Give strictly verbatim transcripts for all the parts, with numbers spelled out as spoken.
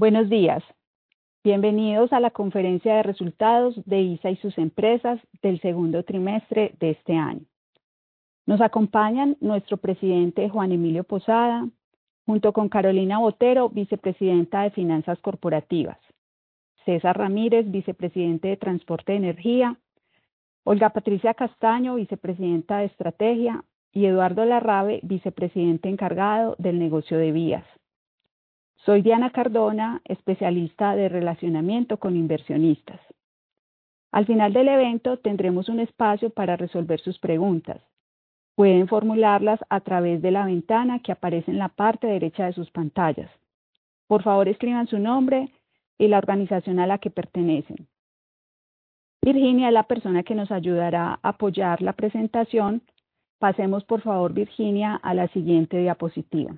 Buenos días. Bienvenidos a la conferencia de resultados de I S A y sus empresas del segundo trimestre de este año. Nos acompañan nuestro presidente Juan Emilio Posada, junto con Carolina Botero, vicepresidenta de Finanzas Corporativas, César Ramírez, vicepresidente de Transporte y Energía, Olga Patricia Castaño, vicepresidenta de Estrategia, y Eduardo Larrabe, vicepresidente encargado del negocio de vías. Soy Diana Cardona, especialista de relacionamiento con inversionistas. Al final del evento tendremos un espacio para resolver sus preguntas. Pueden formularlas a través de la ventana que aparece en la parte derecha de sus pantallas. Por favor, escriban su nombre y la organización a la que pertenecen. Virginia es la persona que nos ayudará a apoyar la presentación. Pasemos, por favor, Virginia, a la siguiente diapositiva.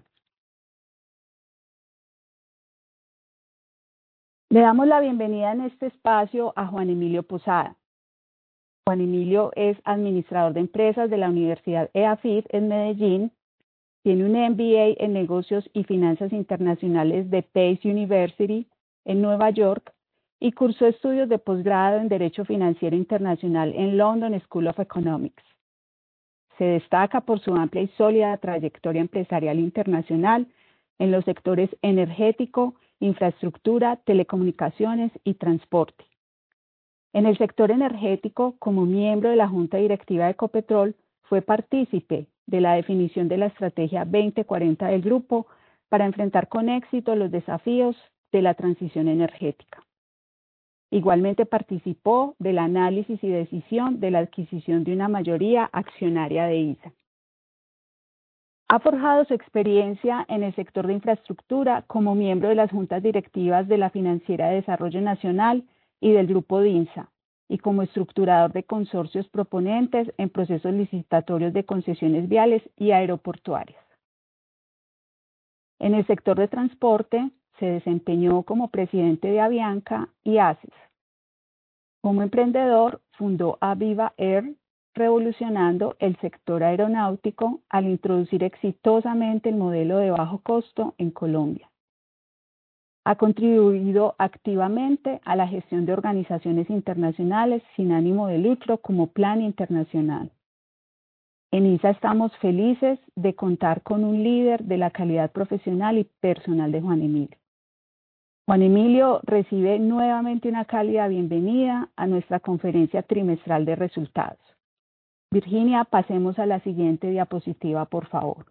Le damos la bienvenida en este espacio a Juan Emilio Posada. Juan Emilio es administrador de empresas de la Universidad E A F I T en Medellín, tiene un M B A en negocios y finanzas internacionales de Pace University en Nueva York y cursó estudios de posgrado en Derecho Financiero Internacional en London School of Economics. Se destaca por su amplia y sólida trayectoria empresarial internacional en los sectores energético, infraestructura, telecomunicaciones y transporte. En el sector energético, como miembro de la Junta Directiva de Ecopetrol, fue partícipe de la definición de la Estrategia veinte cuarenta del grupo para enfrentar con éxito los desafíos de la transición energética. Igualmente participó del análisis y decisión de la adquisición de una mayoría accionaria de I S A. Ha forjado su experiencia en el sector de infraestructura como miembro de las juntas directivas de la Financiera de Desarrollo Nacional y del Grupo DINSA, y como estructurador de consorcios proponentes en procesos licitatorios de concesiones viales y aeroportuarias. En el sector de transporte se desempeñó como presidente de Avianca y ACES. Como emprendedor fundó Aviva Air, revolucionando el sector aeronáutico al introducir exitosamente el modelo de bajo costo en Colombia. Ha contribuido activamente a la gestión de organizaciones internacionales sin ánimo de lucro como Plan Internacional. En I S A estamos felices de contar con un líder de la calidad profesional y personal de Juan Emilio. Juan Emilio recibe nuevamente una cálida bienvenida a nuestra conferencia trimestral de resultados. Virginia, pasemos a la siguiente diapositiva, por favor.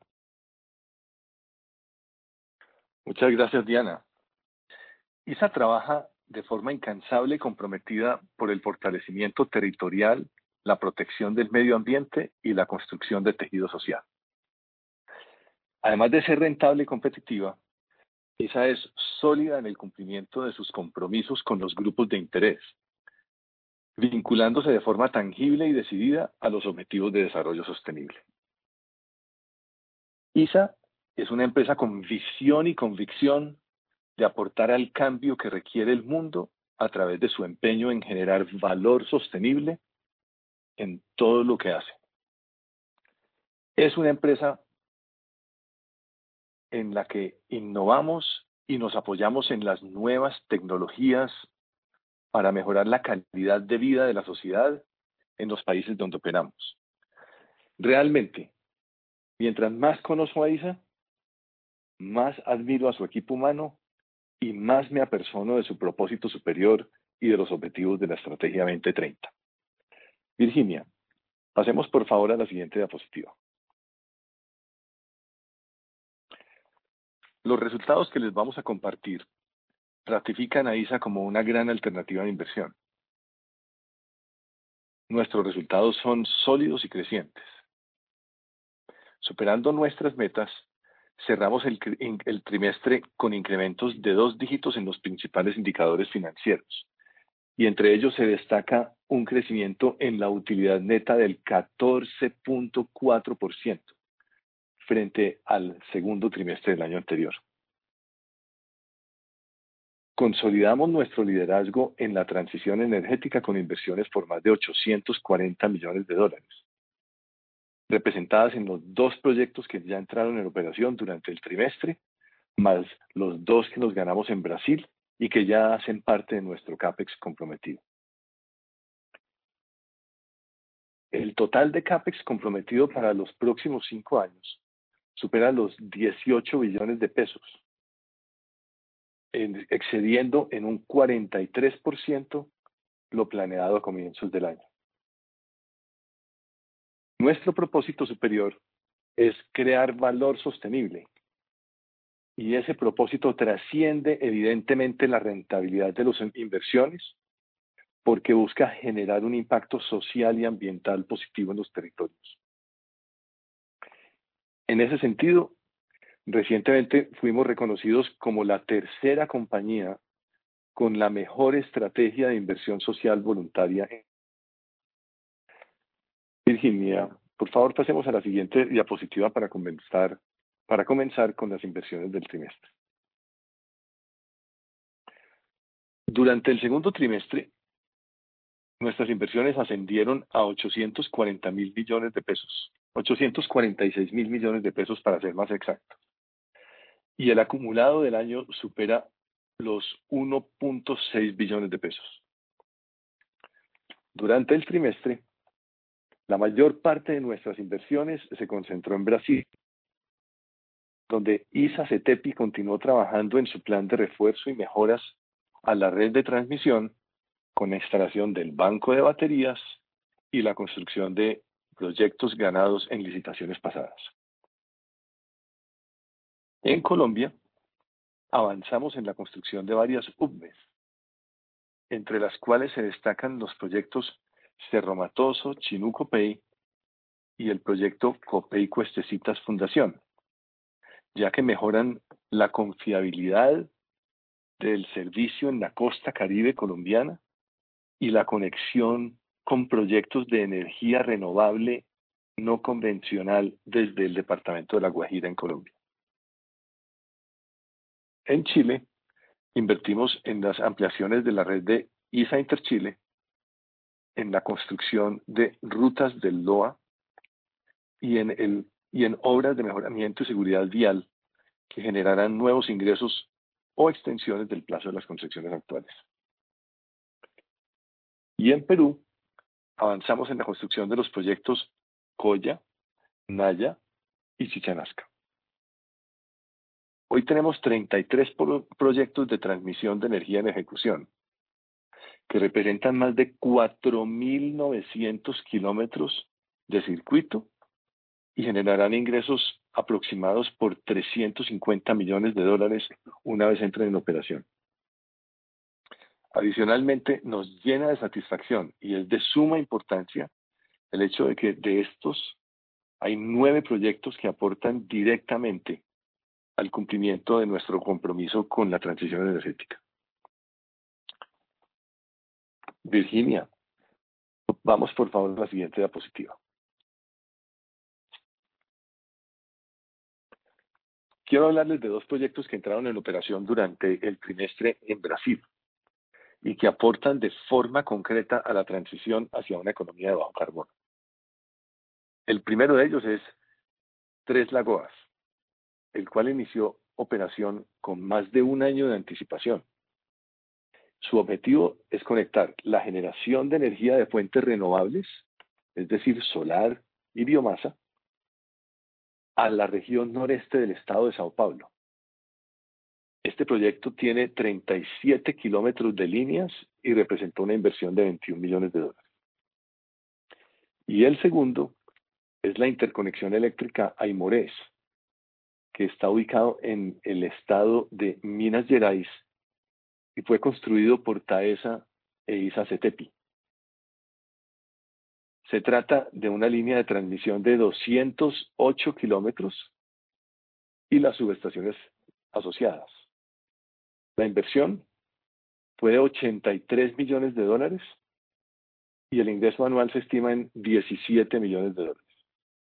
Muchas gracias, Diana. I S A trabaja de forma incansable y comprometida por el fortalecimiento territorial, la protección del medio ambiente y la construcción de tejido social. Además de ser rentable y competitiva, I S A es sólida en el cumplimiento de sus compromisos con los grupos de interés, vinculándose de forma tangible y decidida a los objetivos de desarrollo sostenible. I S A es una empresa con visión y convicción de aportar al cambio que requiere el mundo a través de su empeño en generar valor sostenible en todo lo que hace. Es una empresa en la que innovamos y nos apoyamos en las nuevas tecnologías para mejorar la calidad de vida de la sociedad en los países donde operamos. Realmente, mientras más conozco a I S A, más admiro a su equipo humano y más me apersono de su propósito superior y de los objetivos de la Estrategia veinte treinta. Virginia, pasemos por favor a la siguiente diapositiva. Los resultados que les vamos a compartir ratifican a I S A como una gran alternativa de inversión. Nuestros resultados son sólidos y crecientes. Superando nuestras metas, cerramos el, el trimestre con incrementos de dos dígitos en los principales indicadores financieros, y entre ellos se destaca un crecimiento en la utilidad neta del catorce punto cuatro por ciento frente al segundo trimestre del año anterior. Consolidamos nuestro liderazgo en la transición energética con inversiones por más de ochocientos cuarenta millones de dólares, representadas en los dos proyectos que ya entraron en operación durante el trimestre, más los dos que nos ganamos en Brasil y que ya hacen parte de nuestro CAPEX comprometido. El total de CAPEX comprometido para los próximos cinco años supera los dieciocho billones de pesos, en, excediendo en un cuarenta y tres por ciento lo planeado a comienzos del año. Nuestro propósito superior es crear valor sostenible, y ese propósito trasciende evidentemente la rentabilidad de las inversiones, porque busca generar un impacto social y ambiental positivo en los territorios. En ese sentido, recientemente fuimos reconocidos como la tercera compañía con la mejor estrategia de inversión social voluntaria. Virginia, por favor, pasemos a la siguiente diapositiva para comenzar, para comenzar con las inversiones del trimestre. Durante el segundo trimestre, nuestras inversiones ascendieron a ochocientos cuarenta mil millones de pesos, ochocientos cuarenta y seis mil millones de pesos para ser más exactos. Y el acumulado del año supera los uno punto seis billones de pesos. Durante el trimestre, la mayor parte de nuestras inversiones se concentró en Brasil, donde I S A CETEPI continuó trabajando en su plan de refuerzo y mejoras a la red de transmisión con la instalación del banco de baterías y la construcción de proyectos ganados en licitaciones pasadas. En Colombia, avanzamos en la construcción de varias U B M E S, entre las cuales se destacan los proyectos Cerro Matoso, Chinú Copey y el proyecto Copey Cuestecitas Fundación, ya que mejoran la confiabilidad del servicio en la costa caribe colombiana y la conexión con proyectos de energía renovable no convencional desde el departamento de La Guajira en Colombia. En Chile, invertimos en las ampliaciones de la red de I S A Interchile, en la construcción de rutas del L O A y en, el, y en obras de mejoramiento y seguridad vial que generarán nuevos ingresos o extensiones del plazo de las concesiones actuales. Y en Perú, avanzamos en la construcción de los proyectos Coya, Naya y Chichanasca. Hoy tenemos treinta y tres pro proyectos de transmisión de energía en ejecución, que representan más de cuatro mil novecientos kilómetros de circuito y generarán ingresos aproximados por trescientos cincuenta millones de dólares una vez entren en operación. Adicionalmente, nos llena de satisfacción y es de suma importancia el hecho de que de estos hay nueve proyectos que aportan directamente al cumplimiento de nuestro compromiso con la transición energética. Virginia, vamos por favor a la siguiente diapositiva. Quiero hablarles de dos proyectos que entraron en operación durante el trimestre en Brasil y que aportan de forma concreta a la transición hacia una economía de bajo carbono. El primero de ellos es Tres Lagoas, el cual inició operación con más de un año de anticipación. Su objetivo es conectar la generación de energía de fuentes renovables, es decir, solar y biomasa, a la región noreste del estado de Sao Paulo. Este proyecto tiene treinta y siete kilómetros de líneas y representó una inversión de veintiún millones de dólares. Y el segundo es la interconexión eléctrica Aimorés, que está ubicado en el estado de Minas Gerais y fue construido por Taesa e I S A CETEPI. Se trata de una línea de transmisión de doscientos ocho kilómetros y las subestaciones asociadas. La inversión fue de ochenta y tres millones de dólares y el ingreso anual se estima en diecisiete millones de dólares.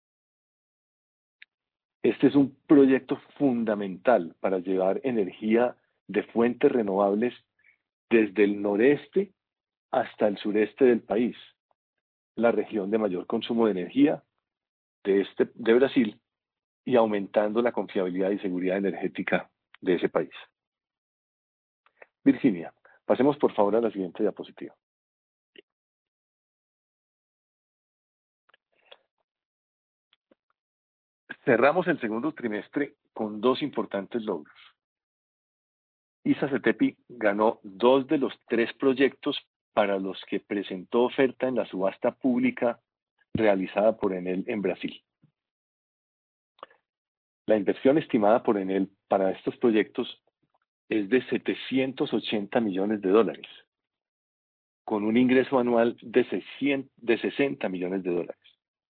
Este es un proyecto fundamental para llevar energía de fuentes renovables desde el noreste hasta el sureste del país, la región de mayor consumo de energía de, este, de Brasil, y aumentando la confiabilidad y seguridad energética de ese país. Virginia, pasemos por favor a la siguiente diapositiva. Cerramos el segundo trimestre con dos importantes logros. ISA CETEPI ganó dos de los tres proyectos para los que presentó oferta en la subasta pública realizada por Enel en Brasil. La inversión estimada por Enel para estos proyectos es de setecientos ochenta millones de dólares, con un ingreso anual de, sesenta millones de dólares.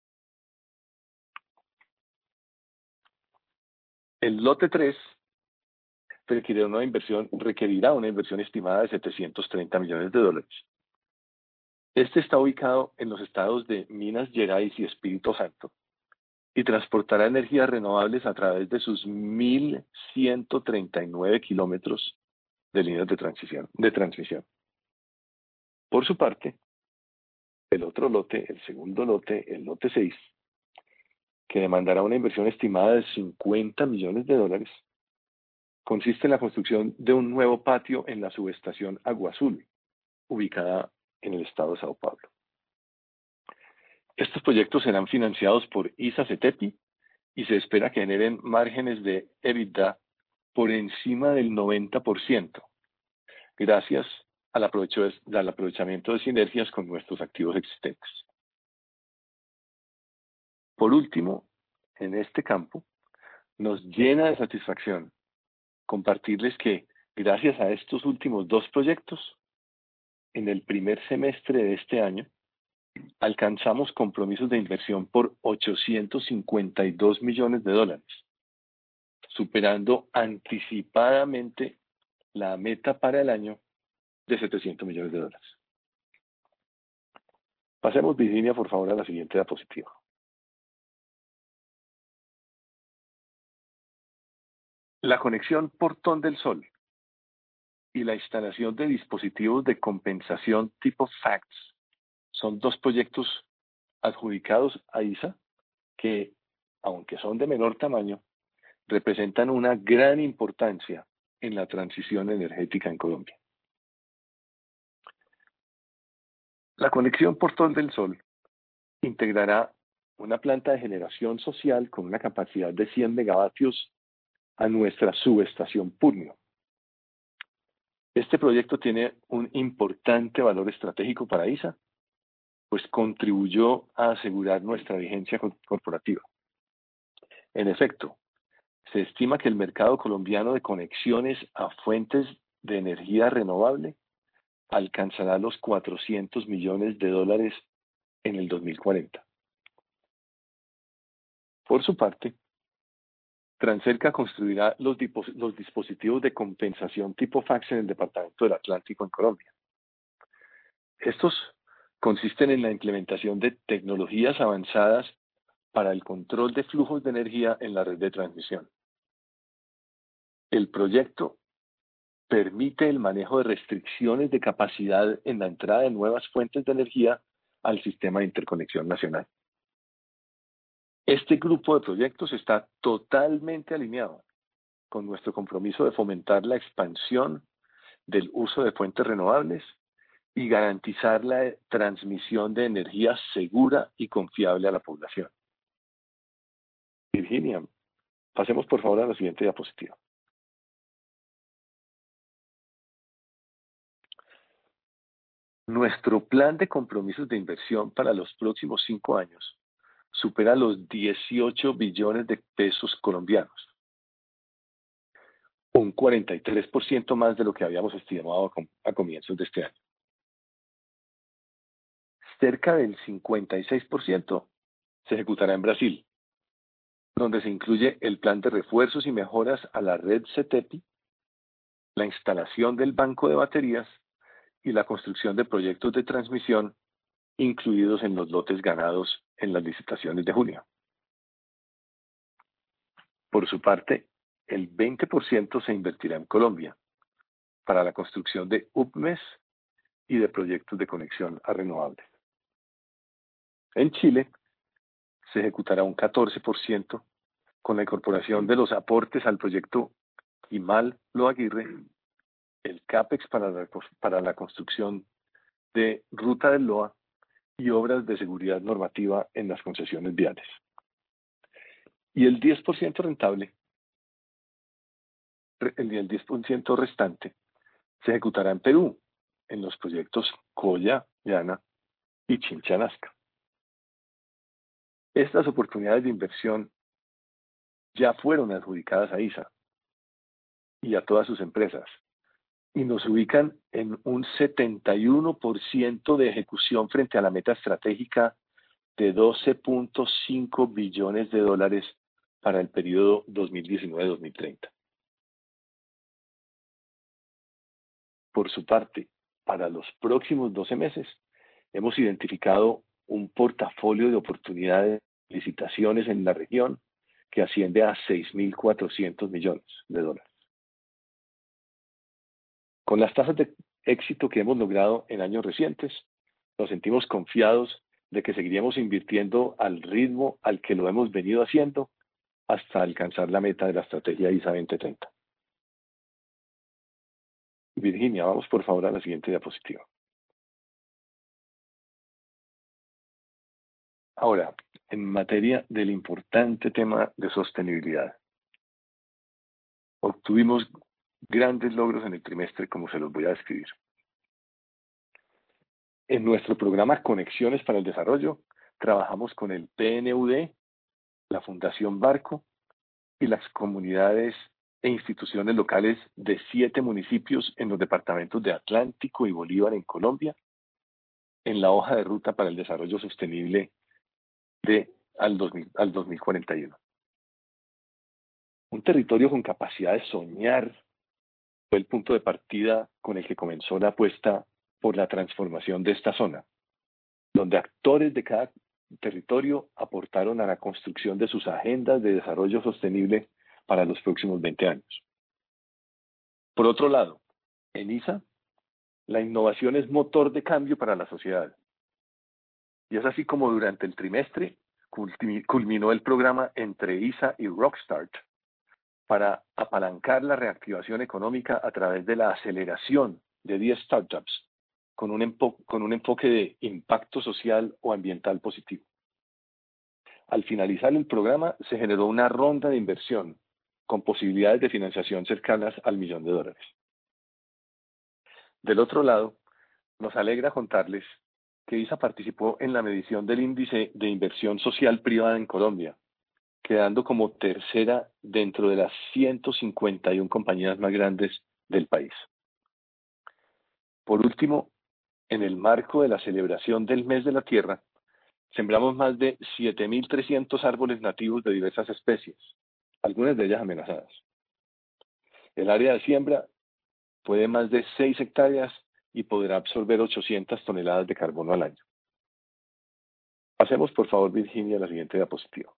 El lote tres requerirá una inversión, requerirá una inversión estimada de setecientos treinta millones de dólares. Este está ubicado en los estados de Minas Gerais y Espíritu Santo y transportará energías renovables a través de sus mil ciento treinta y nueve kilómetros de líneas de transmisión, de transmisión. Por su parte, el otro lote, el segundo lote, el lote seis, que demandará una inversión estimada de cincuenta millones de dólares, consiste en la construcción de un nuevo patio en la subestación Agua Azul, ubicada en el estado de Sao Paulo. Estos proyectos serán financiados por ISA CETEPI y se espera que generen márgenes de EBITDA por encima del noventa por ciento, gracias al, aprovecho de, al aprovechamiento de sinergias con nuestros activos existentes. Por último, en este campo, nos llena de satisfacción compartirles que, gracias a estos últimos dos proyectos, en el primer semestre de este año, alcanzamos compromisos de inversión por ochocientos cincuenta y dos millones de dólares, superando anticipadamente la meta para el año de setecientos millones de dólares. Pasemos, Virginia, por favor, a la siguiente diapositiva. La conexión Portón del Sol y la instalación de dispositivos de compensación tipo FACTS son dos proyectos adjudicados a ISA que, aunque son de menor tamaño, representan una gran importancia en la transición energética en Colombia. La conexión Portón del Sol integrará una planta de generación social con una capacidad de cien megavatios a nuestra subestación Purnio. Este proyecto tiene un importante valor estratégico para ISA, pues contribuyó a asegurar nuestra vigencia corporativa. En efecto, se estima que el mercado colombiano de conexiones a fuentes de energía renovable alcanzará los cuatrocientos millones de dólares en el dos mil cuarenta. Por su parte, Transelca construirá los, los dispositivos de compensación tipo FACTS en el departamento del Atlántico en Colombia. Estos consisten en la implementación de tecnologías avanzadas para el control de flujos de energía en la red de transmisión. El proyecto permite el manejo de restricciones de capacidad en la entrada de nuevas fuentes de energía al sistema de interconexión nacional. Este grupo de proyectos está totalmente alineado con nuestro compromiso de fomentar la expansión del uso de fuentes renovables y garantizar la transmisión de energía segura y confiable a la población. Virginia, pasemos por favor a la siguiente diapositiva. Nuestro plan de compromisos de inversión para los próximos cinco años supera los dieciocho billones de pesos colombianos, un cuarenta y tres por ciento más de lo que habíamos estimado a comienzos de este año. Cerca del cincuenta y seis por ciento se ejecutará en Brasil, donde se incluye el plan de refuerzos y mejoras a la red CETEPI, la instalación del banco de baterías y la construcción de proyectos de transmisión incluidos en los lotes ganados en las licitaciones de junio. Por su parte, el veinte por ciento se invertirá en Colombia para la construcción de U P M E S y de proyectos de conexión a renovables. En Chile, se ejecutará un catorce por ciento con la incorporación de los aportes al proyecto y Mal Lo Aguirre el CAPEX para la, para la construcción de Ruta del Loa y obras de seguridad normativa en las concesiones viales. Y el diez por ciento rentable, el diez por ciento restante, se ejecutará en Perú, en los proyectos Coya, Llana y Chincha-Nazca. Estas oportunidades de inversión ya fueron adjudicadas a I S A y a todas sus empresas, y nos ubican en un setenta y uno por ciento de ejecución frente a la meta estratégica de doce punto cinco billones de dólares para el periodo dos mil diecinueve a dos mil treinta. Por su parte, para los próximos doce meses, hemos identificado un portafolio de oportunidades de licitaciones en la región que asciende a seis mil cuatrocientos millones de dólares. Con las tasas de éxito que hemos logrado en años recientes, nos sentimos confiados de que seguiríamos invirtiendo al ritmo al que lo hemos venido haciendo hasta alcanzar la meta de la estrategia I S A veinte treinta. Virginia, vamos por favor a la siguiente diapositiva. Ahora, en materia del importante tema de sostenibilidad, obtuvimos grandes logros en el trimestre, como se los voy a describir. En nuestro programa Conexiones para el Desarrollo, trabajamos con el P N U D, la Fundación Barco y las comunidades e instituciones locales de siete municipios en los departamentos de Atlántico y Bolívar en Colombia, en la hoja de ruta para el desarrollo sostenible de al, dos mil, al dos mil cuarenta y uno. Un territorio con capacidad de soñar fue el punto de partida con el que comenzó la apuesta por la transformación de esta zona, donde actores de cada territorio aportaron a la construcción de sus agendas de desarrollo sostenible para los próximos veinte años. Por otro lado, en I S A, la innovación es motor de cambio para la sociedad. Y es así como durante el trimestre culminó el programa entre I S A y Rockstart para apalancar la reactivación económica a través de la aceleración de diez startups con un, con un enfoque de impacto social o ambiental positivo. Al finalizar el programa, se generó una ronda de inversión con posibilidades de financiación cercanas al millón de dólares. Del otro lado, nos alegra contarles que I S A participó en la medición del índice de inversión social privada en Colombia, quedando como tercera dentro de las ciento cincuenta y una compañías más grandes del país. Por último, en el marco de la celebración del Mes de la Tierra, sembramos más de siete mil trescientos árboles nativos de diversas especies, algunas de ellas amenazadas. El área de siembra fue de más de seis hectáreas y podrá absorber ochocientas toneladas de carbono al año. Pasemos, por favor, Virginia, a la siguiente diapositiva.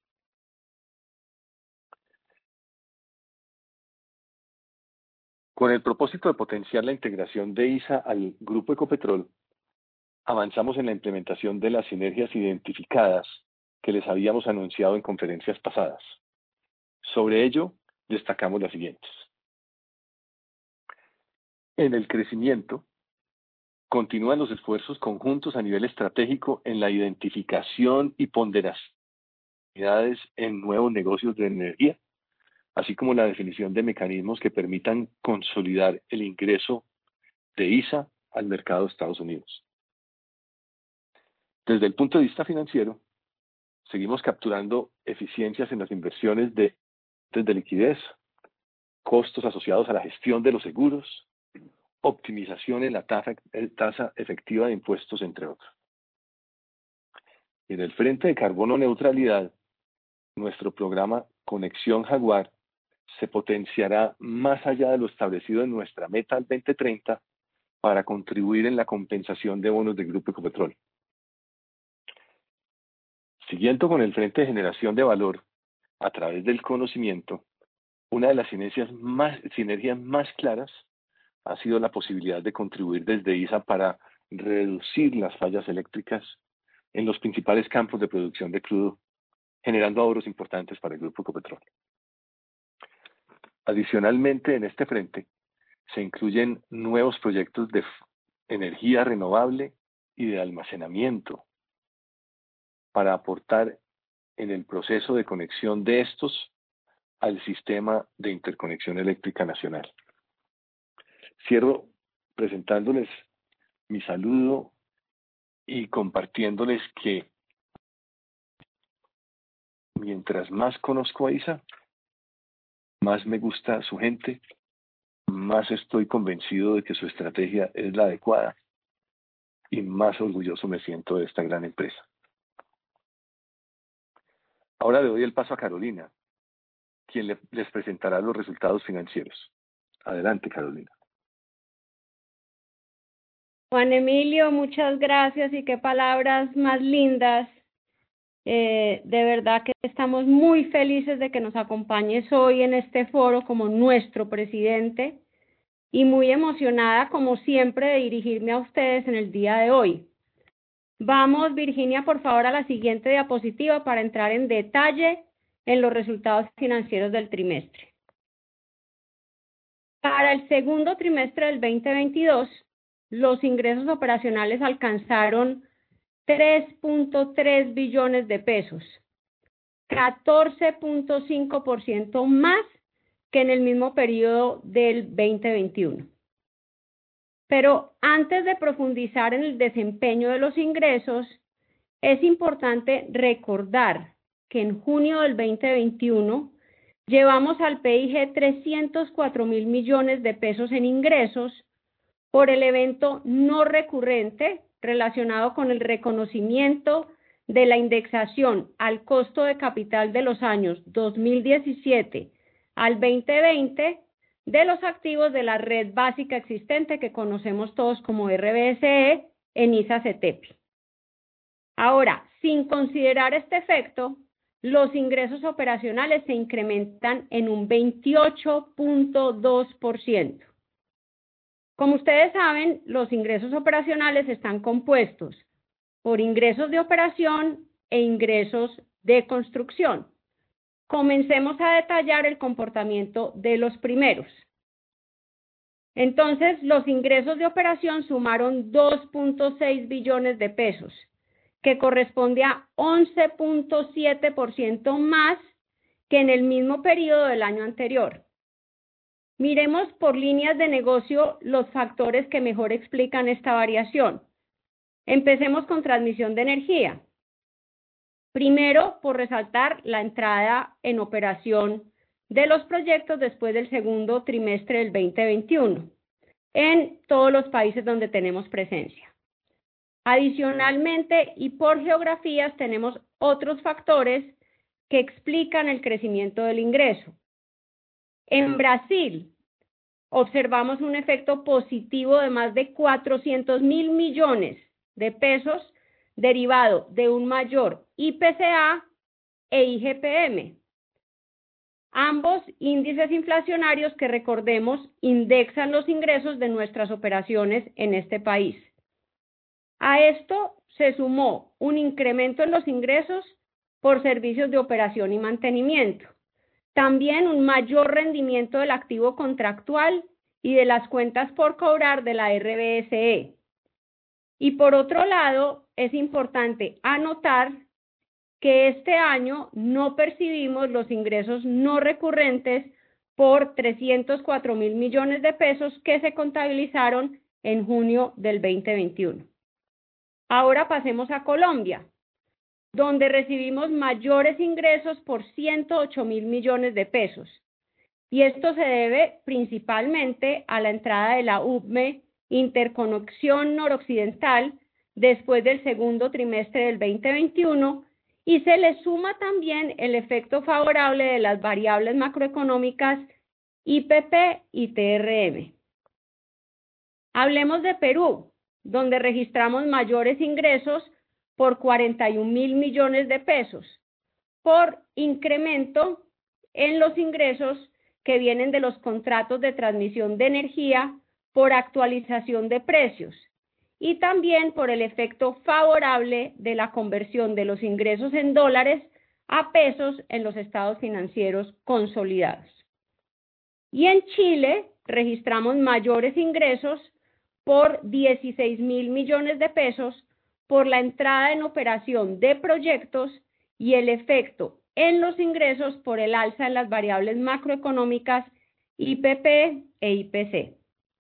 Con el propósito de potenciar la integración de I S A al Grupo Ecopetrol, avanzamos en la implementación de las sinergias identificadas que les habíamos anunciado en conferencias pasadas. Sobre ello, destacamos las siguientes. En el crecimiento, continúan los esfuerzos conjuntos a nivel estratégico en la identificación y ponderación de oportunidades en nuevos negocios de energía, así como la definición de mecanismos que permitan consolidar el ingreso de I S A al mercado de Estados Unidos. Desde el punto de vista financiero, seguimos capturando eficiencias en las inversiones de, de liquidez, costos asociados a la gestión de los seguros, optimización en la tasa, tasa efectiva de impuestos, entre otros. En el frente de carbono neutralidad, nuestro programa Conexión Jaguar se potenciará más allá de lo establecido en nuestra meta al veinte treinta para contribuir en la compensación de bonos del Grupo Ecopetrol. Siguiendo con el frente de generación de valor a través del conocimiento, una de las sinergias más, sinergias más claras ha sido la posibilidad de contribuir desde I S A para reducir las fallas eléctricas en los principales campos de producción de crudo, generando ahorros importantes para el Grupo Ecopetrol. Adicionalmente, en este frente, se incluyen nuevos proyectos de energía renovable y de almacenamiento para aportar en el proceso de conexión de estos al sistema de interconexión eléctrica nacional. Cierro presentándoles mi saludo y compartiéndoles que mientras más conozco a ISA, más me gusta su gente, más estoy convencido de que su estrategia es la adecuada y más orgulloso me siento de esta gran empresa. Ahora le doy el paso a Carolina, quien le, les presentará los resultados financieros. Adelante, Carolina. Juan Emilio, muchas gracias y qué palabras más lindas. Eh, de verdad que estamos muy felices de que nos acompañes hoy en este foro como nuestro presidente y muy emocionada como siempre de dirigirme a ustedes en el día de hoy. Vamos, Virginia, por favor, a la siguiente diapositiva para entrar en detalle en los resultados financieros del trimestre. Para el segundo trimestre del veinte veintidós, los ingresos operacionales alcanzaron tres punto tres billones de pesos, catorce punto cinco por ciento más que en el mismo periodo del veinte veintiuno. Pero antes de profundizar en el desempeño de los ingresos, es importante recordar que en junio del veinte veintiuno llevamos al P I G trescientos cuatro mil millones de pesos en ingresos por el evento no recurrente relacionado con el reconocimiento de la indexación al costo de capital de los años dos mil diecisiete al veinte veinte de los activos de la red básica existente que conocemos todos como R B S E en ISA CETEPI. Ahora, sin considerar este efecto, los ingresos operacionales se incrementan en un veintiocho punto dos por ciento. Como ustedes saben, los ingresos operacionales están compuestos por ingresos de operación e ingresos de construcción. Comencemos a detallar el comportamiento de los primeros. Entonces, los ingresos de operación sumaron dos punto seis billones de pesos, que corresponde a once punto siete por ciento más que en el mismo periodo del año anterior. Miremos por líneas de negocio los factores que mejor explican esta variación. Empecemos con transmisión de energía. Primero, por resaltar la entrada en operación de los proyectos después del segundo trimestre del veinte veintiuno en todos los países donde tenemos presencia. Adicionalmente, y por geografías, tenemos otros factores que explican el crecimiento del ingreso. En Brasil, observamos un efecto positivo de más de cuatrocientos mil millones de pesos derivado de un mayor I P C A e I G P M. Ambos índices inflacionarios que, recordemos, indexan los ingresos de nuestras operaciones en este país. A esto se sumó un incremento en los ingresos por servicios de operación y mantenimiento. También un mayor rendimiento del activo contractual y de las cuentas por cobrar de la R B S E. Y por otro lado, es importante anotar que este año no percibimos los ingresos no recurrentes por trescientos cuatro mil millones de pesos que se contabilizaron en junio del veinte veintiuno. Ahora pasemos a Colombia, donde recibimos mayores ingresos por ciento ocho mil millones de pesos. Y esto se debe principalmente a la entrada de la U B M E Interconexión Noroccidental después del segundo trimestre del veinte veintiuno y se le suma también el efecto favorable de las variables macroeconómicas I P P y T R M. Hablemos de Perú, donde registramos mayores ingresos por cuarenta y un mil millones de pesos, por incremento en los ingresos que vienen de los contratos de transmisión de energía por actualización de precios y también por el efecto favorable de la conversión de los ingresos en dólares a pesos en los estados financieros consolidados. Y en Chile registramos mayores ingresos por dieciséis mil millones de pesos por la entrada en operación de proyectos y el efecto en los ingresos por el alza en las variables macroeconómicas I P P e I P C.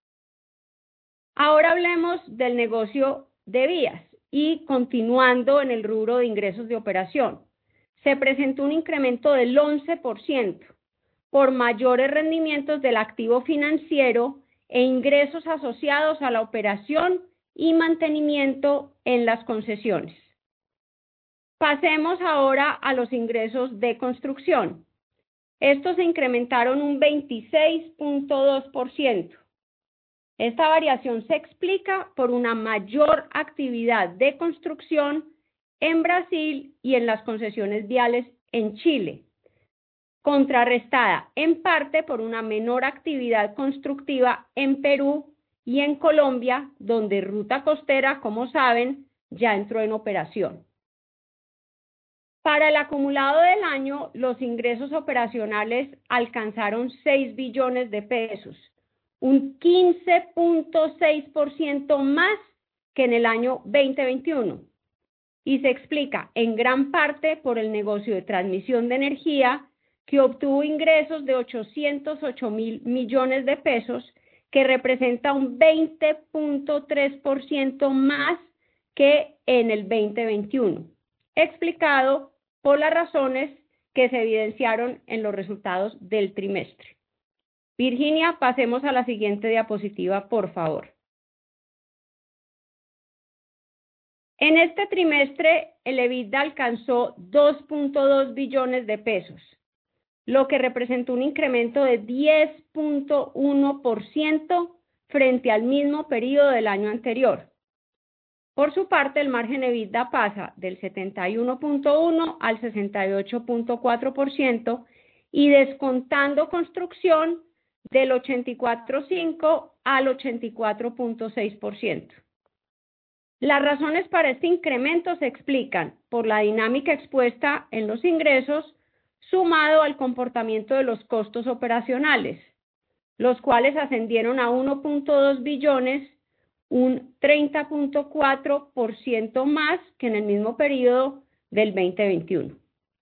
Ahora hablemos del negocio de vías y continuando en el rubro de ingresos de operación. Se presentó un incremento del once por ciento por mayores rendimientos del activo financiero e ingresos asociados a la operación y mantenimiento en las concesiones. Pasemos ahora a los ingresos de construcción. Estos se incrementaron un veintiséis punto dos por ciento. Esta variación se explica por una mayor actividad de construcción en Brasil y en las concesiones viales en Chile, contrarrestada en parte por una menor actividad constructiva en Perú y en Colombia, donde Ruta Costera, como saben, ya entró en operación. Para el acumulado del año, los ingresos operacionales alcanzaron seis billones de pesos, un quince punto seis por ciento más que en el año veinte veintiuno, y se explica en gran parte por el negocio de transmisión de energía, que obtuvo ingresos de ochocientos ocho mil millones de pesos, que representa un veinte punto tres por ciento más que en el veinte veintiuno, explicado por las razones que se evidenciaron en los resultados del trimestre. Virginia, pasemos a la siguiente diapositiva, por favor. En este trimestre, el EBITDA alcanzó dos punto dos billones de pesos, lo que representó un incremento de diez punto uno por ciento frente al mismo periodo del año anterior. Por su parte, el margen EBITDA pasa del setenta y uno punto uno al sesenta y ocho punto cuatro por ciento y descontando construcción del ochenta y cuatro punto cinco al ochenta y cuatro punto seis por ciento. Las razones para este incremento se explican por la dinámica expuesta en los ingresos, sumado al comportamiento de los costos operacionales, los cuales ascendieron a uno punto dos billones, un treinta punto cuatro por ciento más que en el mismo periodo del veinte veintiuno.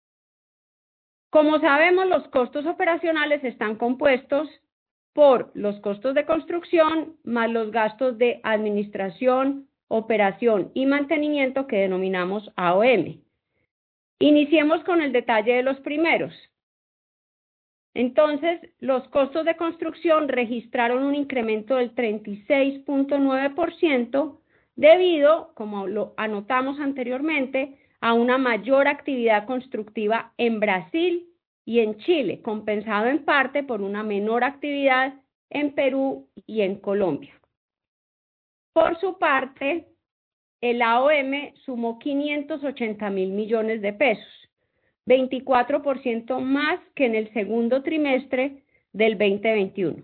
Como sabemos, los costos operacionales están compuestos por los costos de construcción más los gastos de administración, operación y mantenimiento que denominamos A O M. Iniciemos con el detalle de los primeros. Entonces, los costos de construcción registraron un incremento del treinta y seis punto nueve por ciento debido, como lo anotamos anteriormente, a una mayor actividad constructiva en Brasil y en Chile, compensado en parte por una menor actividad en Perú y en Colombia. Por su parte, el A O M sumó quinientos ochenta mil millones de pesos, veinticuatro por ciento más que en el segundo trimestre del veinte veintiuno.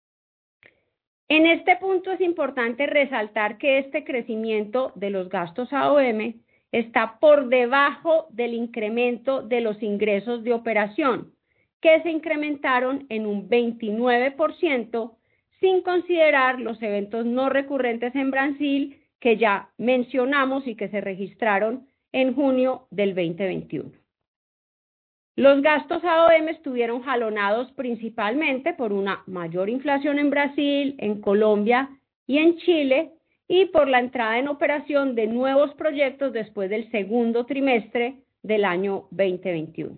En este punto es importante resaltar que este crecimiento de los gastos A O M está por debajo del incremento de los ingresos de operación, que se incrementaron en un veintinueve por ciento, sin considerar los eventos no recurrentes en Brasil que ya mencionamos y que se registraron en junio del veinte veintiuno. Los gastos A O M estuvieron jalonados principalmente por una mayor inflación en Brasil, en Colombia y en Chile, y por la entrada en operación de nuevos proyectos después del segundo trimestre del año veinte veintiuno.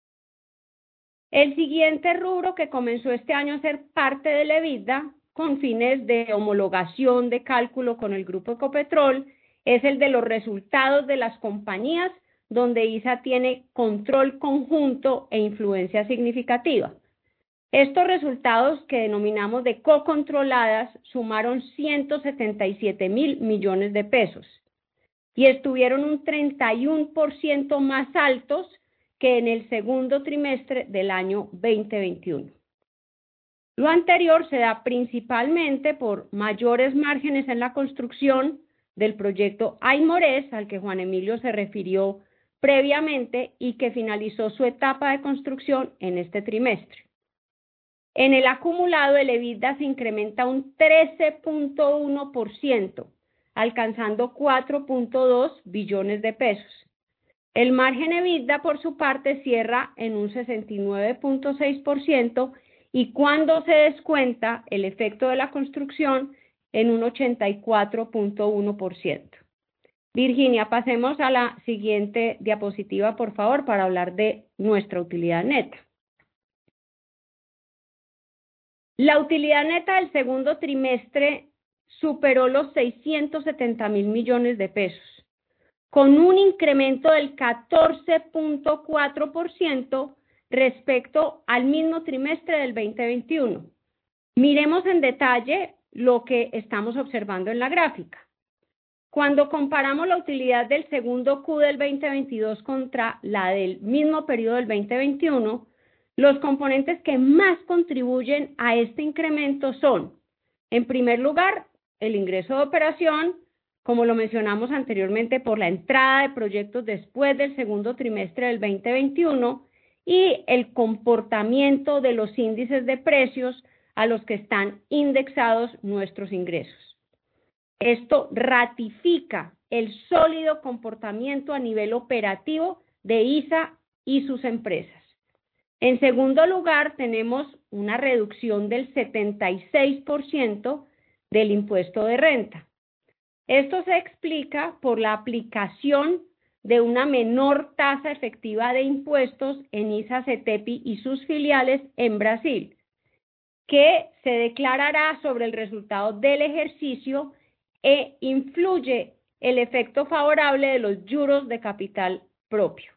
El siguiente rubro que comenzó este año a ser parte del EBITDA con fines de homologación de cálculo con el Grupo Ecopetrol es el de los resultados de las compañías donde I S A tiene control conjunto e influencia significativa. Estos resultados, que denominamos de cocontroladas, sumaron ciento setenta y siete mil millones de pesos y estuvieron un treinta y uno por ciento más altos que en el segundo trimestre del año veinte veintiuno. Lo anterior se da principalmente por mayores márgenes en la construcción del proyecto Aymorés, al que Juan Emilio se refirió previamente y que finalizó su etapa de construcción en este trimestre. En el acumulado, el EBITDA se incrementa un trece punto uno por ciento, alcanzando cuatro punto dos billones de pesos. El margen EBITDA, por su parte, cierra en un sesenta y nueve punto seis por ciento y cuando se descuenta el efecto de la construcción, en un ochenta y cuatro punto uno por ciento. Virginia, pasemos a la siguiente diapositiva, por favor, para hablar de nuestra utilidad neta. La utilidad neta del segundo trimestre superó los seiscientos setenta mil millones de pesos, con un incremento del catorce punto cuatro por ciento respecto al mismo trimestre del veinte veintiuno. Miremos en detalle lo que estamos observando en la gráfica. Cuando comparamos la utilidad del segundo Q del veinte veintidós contra la del mismo periodo del veinte veintiuno, los componentes que más contribuyen a este incremento son, en primer lugar, el ingreso de operación, como lo mencionamos anteriormente, por la entrada de proyectos después del segundo trimestre del veinte veintiuno, y el comportamiento de los índices de precios a los que están indexados nuestros ingresos. Esto ratifica el sólido comportamiento a nivel operativo de I S A y sus empresas. En segundo lugar, tenemos una reducción del setenta y seis por ciento del impuesto de renta. Esto se explica por la aplicación de una menor tasa efectiva de impuestos en I S A CETEPI y sus filiales en Brasil, que se declarará sobre el resultado del ejercicio e influye el efecto favorable de los juros de capital propio.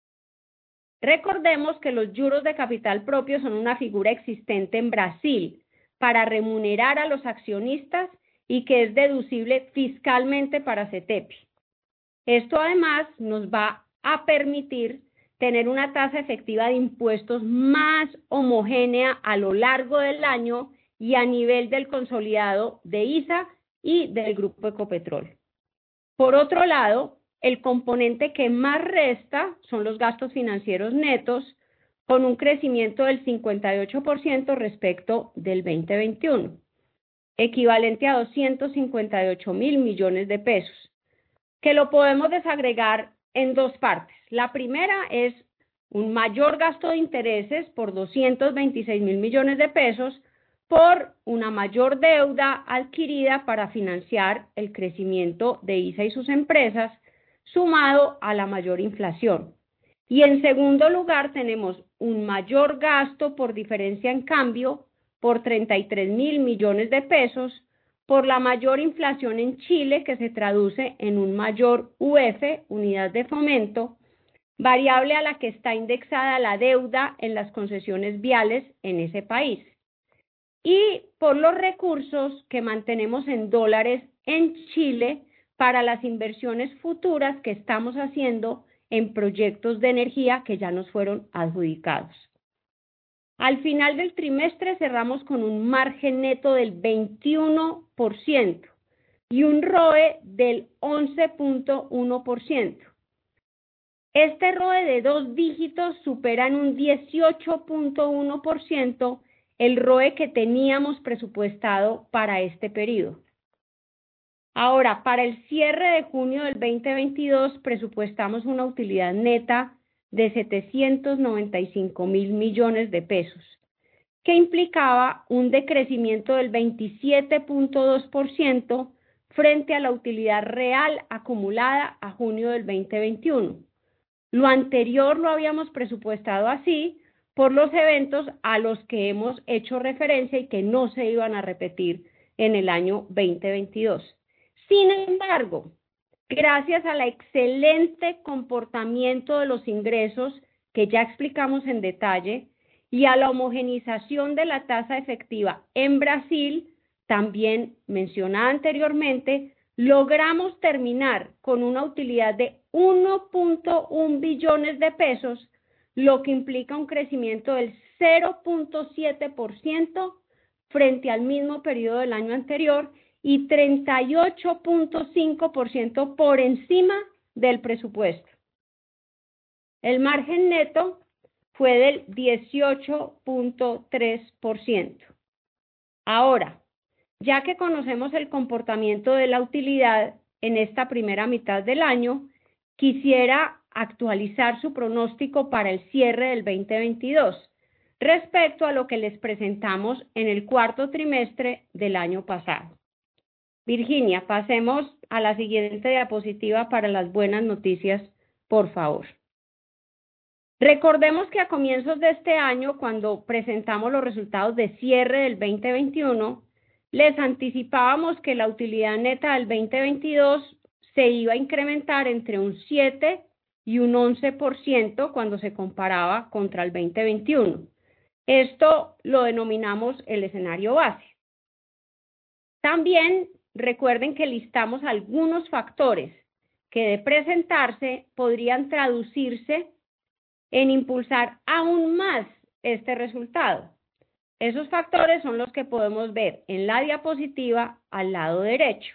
Recordemos que los juros de capital propio son una figura existente en Brasil para remunerar a los accionistas y que es deducible fiscalmente para CETEPI. Esto además nos va a permitir tener una tasa efectiva de impuestos más homogénea a lo largo del año y a nivel del consolidado de I S A y del Grupo Ecopetrol. Por otro lado, el componente que más resta son los gastos financieros netos, con un crecimiento del cincuenta y ocho por ciento respecto del veinte veintiuno, equivalente a doscientos cincuenta y ocho mil millones de pesos, que lo podemos desagregar en dos partes. La primera es un mayor gasto de intereses por doscientos veintiséis mil millones de pesos por una mayor deuda adquirida para financiar el crecimiento de I S A y sus empresas, sumado a la mayor inflación. Y en segundo lugar, tenemos un mayor gasto por diferencia en cambio por treinta y tres mil millones de pesos por la mayor inflación en Chile, que se traduce en un mayor U F, unidad de fomento, variable a la que está indexada la deuda en las concesiones viales en ese país. Y por los recursos que mantenemos en dólares en Chile para las inversiones futuras que estamos haciendo en proyectos de energía que ya nos fueron adjudicados. Al final del trimestre cerramos con un margen neto del veintiuno por ciento y un R O E del once punto uno por ciento. Este R O E de dos dígitos supera en un dieciocho punto uno por ciento el R O E que teníamos presupuestado para este periodo. Ahora, para el cierre de junio del veinte veintidós presupuestamos una utilidad neta de setecientos noventa y cinco mil millones de pesos, que implicaba un decrecimiento del veintisiete punto dos por ciento frente a la utilidad real acumulada a junio del veinte veintiuno. Lo anterior lo habíamos presupuestado así por los eventos a los que hemos hecho referencia y que no se iban a repetir en el año veinte veintidós. Sin embargo, gracias al excelente comportamiento de los ingresos que ya explicamos en detalle y a la homogenización de la tasa efectiva en Brasil, también mencionada anteriormente, logramos terminar con una utilidad de uno punto uno billones de pesos, lo que implica un crecimiento del cero punto siete por ciento frente al mismo periodo del año anterior y treinta y ocho punto cinco por ciento por encima del presupuesto. El margen neto fue del dieciocho punto tres por ciento. Ahora, ya que conocemos el comportamiento de la utilidad en esta primera mitad del año, quisiera actualizar su pronóstico para el cierre del veinte veintidós respecto a lo que les presentamos en el cuarto trimestre del año pasado. Virginia, pasemos a la siguiente diapositiva para las buenas noticias, por favor. Recordemos que a comienzos de este año, cuando presentamos los resultados de cierre del veinte veintiuno, les anticipábamos que la utilidad neta del veinte veintidós se iba a incrementar entre un siete y un once por ciento cuando se comparaba contra el veinte veintiuno. Esto lo denominamos el escenario base. También recuerden que listamos algunos factores que de presentarse podrían traducirse en impulsar aún más este resultado. Esos factores son los que podemos ver en la diapositiva al lado derecho.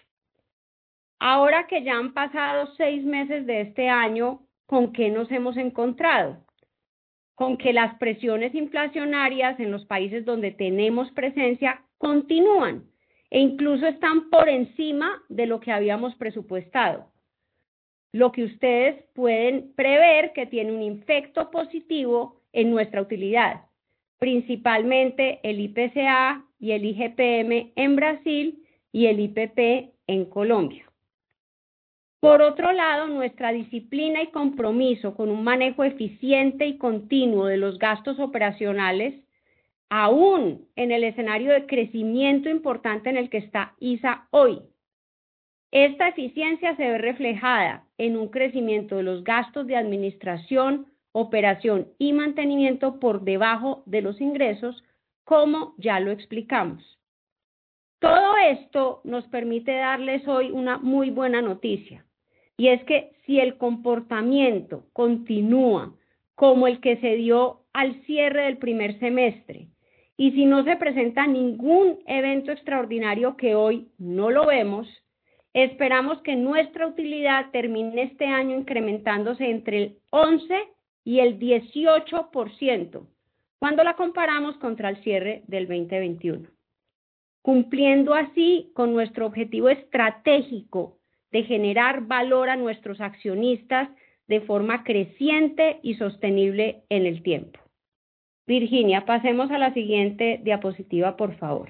Ahora que ya han pasado seis meses de este año, ¿con qué nos hemos encontrado? Con que las presiones inflacionarias en los países donde tenemos presencia continúan e incluso están por encima de lo que habíamos presupuestado. Lo que ustedes pueden prever que tiene un efecto positivo en nuestra utilidad, principalmente el I P C A y el I G P M en Brasil y el I P P en Colombia. Por otro lado, nuestra disciplina y compromiso con un manejo eficiente y continuo de los gastos operacionales, aún en el escenario de crecimiento importante en el que está I S A hoy. Esta eficiencia se ve reflejada en un crecimiento de los gastos de administración, operación y mantenimiento por debajo de los ingresos, como ya lo explicamos. Todo esto nos permite darles hoy una muy buena noticia. Y es que si el comportamiento continúa como el que se dio al cierre del primer semestre y si no se presenta ningún evento extraordinario que hoy no lo vemos, esperamos que nuestra utilidad termine este año incrementándose entre el once y el dieciocho por ciento cuando la comparamos contra el cierre del veinte veintiuno, cumpliendo así con nuestro objetivo estratégico de generar valor a nuestros accionistas de forma creciente y sostenible en el tiempo. Virginia, pasemos a la siguiente diapositiva, por favor.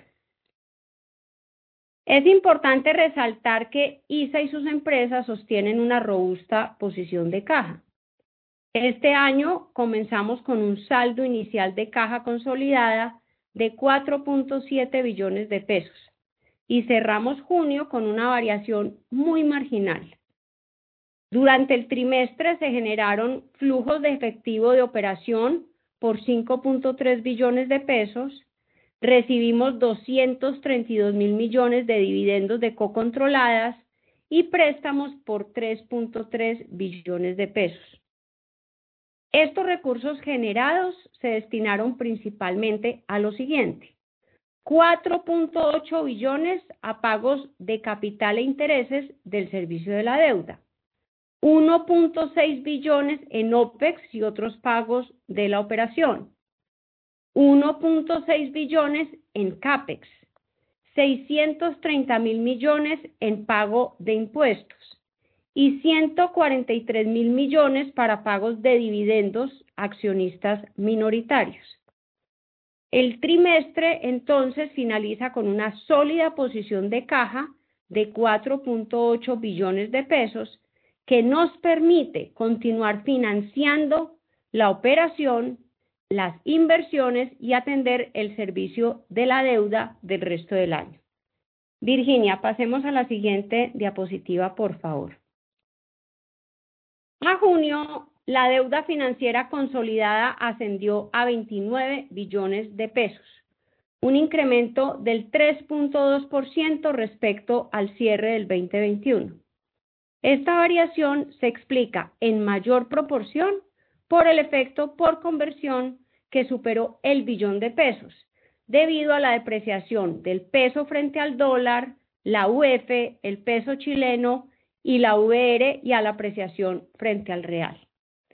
Es importante resaltar que I S A y sus empresas sostienen una robusta posición de caja. Este año comenzamos con un saldo inicial de caja consolidada de cuatro punto siete billones de pesos. Y cerramos junio con una variación muy marginal. Durante el trimestre se generaron flujos de efectivo de operación por cinco punto tres billones de pesos, recibimos doscientos treinta y dos mil millones de dividendos de cocontroladas y préstamos por tres punto tres billones de pesos. Estos recursos generados se destinaron principalmente a lo siguiente: cuatro punto ocho billones a pagos de capital e intereses del servicio de la deuda, uno punto seis billones en OPEX y otros pagos de la operación, uno punto seis billones en CAPEX, seiscientos treinta mil millones en pago de impuestos y ciento cuarenta y tres mil millones para pagos de dividendos a accionistas minoritarios. El trimestre entonces finaliza con una sólida posición de caja de cuatro punto ocho billones de pesos que nos permite continuar financiando la operación, las inversiones y atender el servicio de la deuda del resto del año. Virginia, pasemos a la siguiente diapositiva, por favor. A junio, la deuda financiera consolidada ascendió a veintinueve billones de pesos, un incremento del tres punto dos por ciento respecto al cierre del veinte veintiuno. Esta variación se explica en mayor proporción por el efecto por conversión que superó el billón de pesos, debido a la depreciación del peso frente al dólar, la U F, el peso chileno y la V R y a la apreciación frente al real.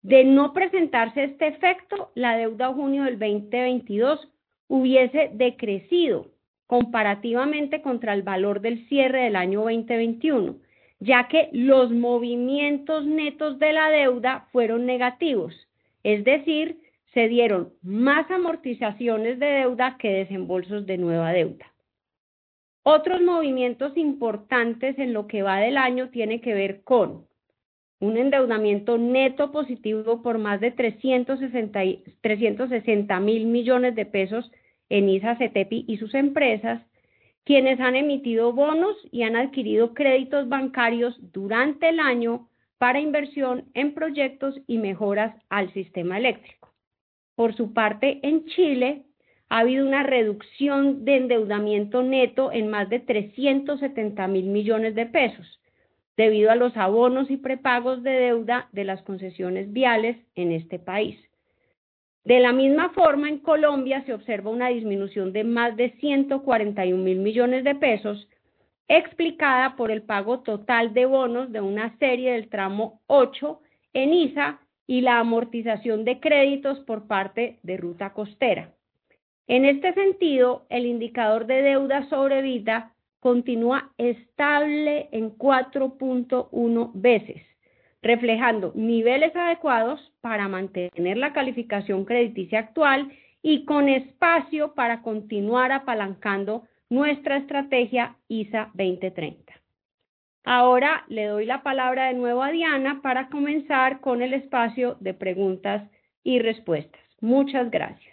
De no presentarse este efecto, la deuda a junio del veinte veintidós hubiese decrecido comparativamente contra el valor del cierre del año veinte veintiuno, ya que los movimientos netos de la deuda fueron negativos, es decir, se dieron más amortizaciones de deuda que desembolsos de nueva deuda. Otros movimientos importantes en lo que va del año tienen que ver con un endeudamiento neto positivo por más de trescientos sesenta mil millones de pesos en I S A, CETEPI y sus empresas, quienes han emitido bonos y han adquirido créditos bancarios durante el año para inversión en proyectos y mejoras al sistema eléctrico. Por su parte, en Chile ha habido una reducción de endeudamiento neto en más de trescientos setenta mil millones de pesos, debido a los abonos y prepagos de deuda de las concesiones viales en este país. De la misma forma, en Colombia se observa una disminución de más de ciento cuarenta y un mil millones de pesos, explicada por el pago total de bonos de una serie del tramo ocho en I S A y la amortización de créditos por parte de Ruta Costera. En este sentido, el indicador de deuda sobre EBITDA continúa estable en cuatro punto uno veces, reflejando niveles adecuados para mantener la calificación crediticia actual y con espacio para continuar apalancando nuestra estrategia I S A veinte treinta. Ahora le doy la palabra de nuevo a Diana para comenzar con el espacio de preguntas y respuestas. Muchas gracias.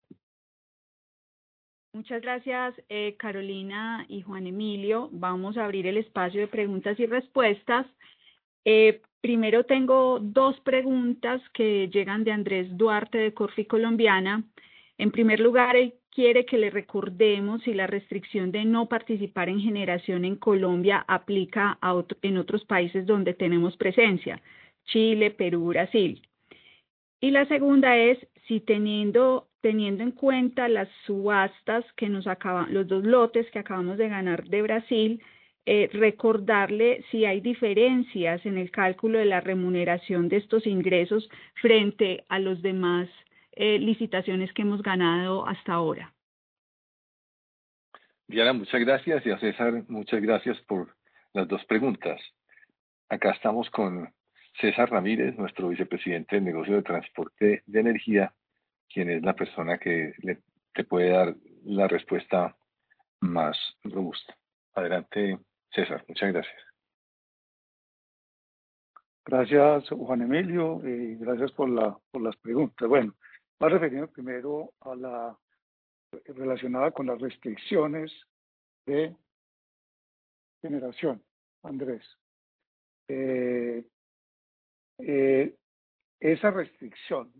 Muchas gracias, eh, Carolina y Juan Emilio. Vamos a abrir el espacio de preguntas y respuestas. Eh, primero tengo dos preguntas que llegan de Andrés Duarte de Corfi Colombiana. En primer lugar, él quiere que le recordemos si la restricción de no participar en generación en Colombia aplica a otro, en otros países donde tenemos presencia, Chile, Perú, Brasil. Y la segunda es si teniendo, teniendo en cuenta las subastas que nos acaban, los dos lotes que acabamos de ganar de Brasil, eh, recordarle si hay diferencias en el cálculo de la remuneración de estos ingresos frente a los demás eh, licitaciones que hemos ganado hasta ahora. Diana, muchas gracias, y a César, muchas gracias por las dos preguntas. Acá estamos con César Ramírez, nuestro vicepresidente del negocio de transporte de energía, quien es la persona que le, te puede dar la respuesta más robusta. Adelante, César, muchas gracias. Gracias, Juan Emilio, y gracias por, la, por las preguntas. Bueno, va refiriendo primero a la relacionada con las restricciones de generación, Andrés. Eh, eh, esa restricción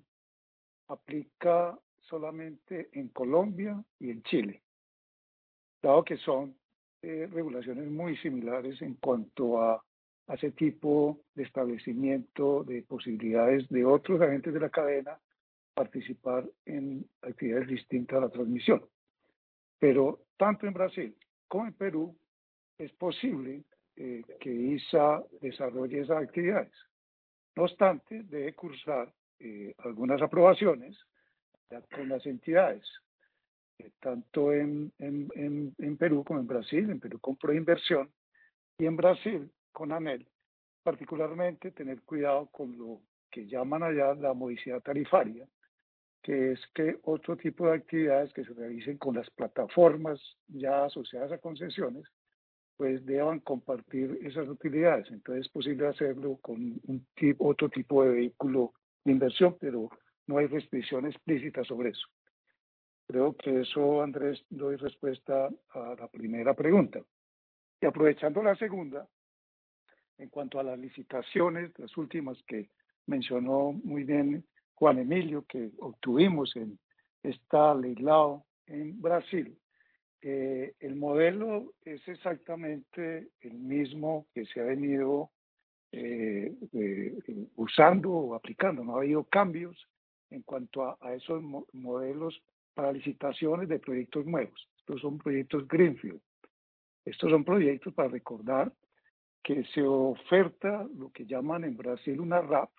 aplica solamente en Colombia y en Chile, dado que son eh, regulaciones muy similares en cuanto a, a ese tipo de establecimiento de posibilidades de otros agentes de la cadena participar en actividades distintas a la transmisión. Pero tanto en Brasil como en Perú es posible eh, que I S A desarrolle esas actividades. No obstante, debe cursar eh, algunas aprobaciones ya con las entidades, eh, tanto en, en, en, en Perú como en Brasil, en Perú con Proinversión y en Brasil con ANEEL, particularmente tener cuidado con lo que llaman allá la modicidad tarifaria, que es que otro tipo de actividades que se realicen con las plataformas ya asociadas a concesiones, pues deban compartir esas utilidades. Entonces es posible hacerlo con un tipo, otro tipo de vehículo de inversión, pero no hay restricción explícita sobre eso. Creo que eso, Andrés, doy respuesta a la primera pregunta. Y aprovechando la segunda, en cuanto a las licitaciones, las últimas que mencionó muy bien Juan Emilio, que obtuvimos en esta Leilao en Brasil, eh, el modelo es exactamente el mismo que se ha venido eh, eh, usando o aplicando. No ha habido cambios en cuanto a, a esos mo modelos para licitaciones de proyectos nuevos. Estos son proyectos Greenfield. Estos son proyectos, para recordar, que se oferta lo que llaman en Brasil una R A P,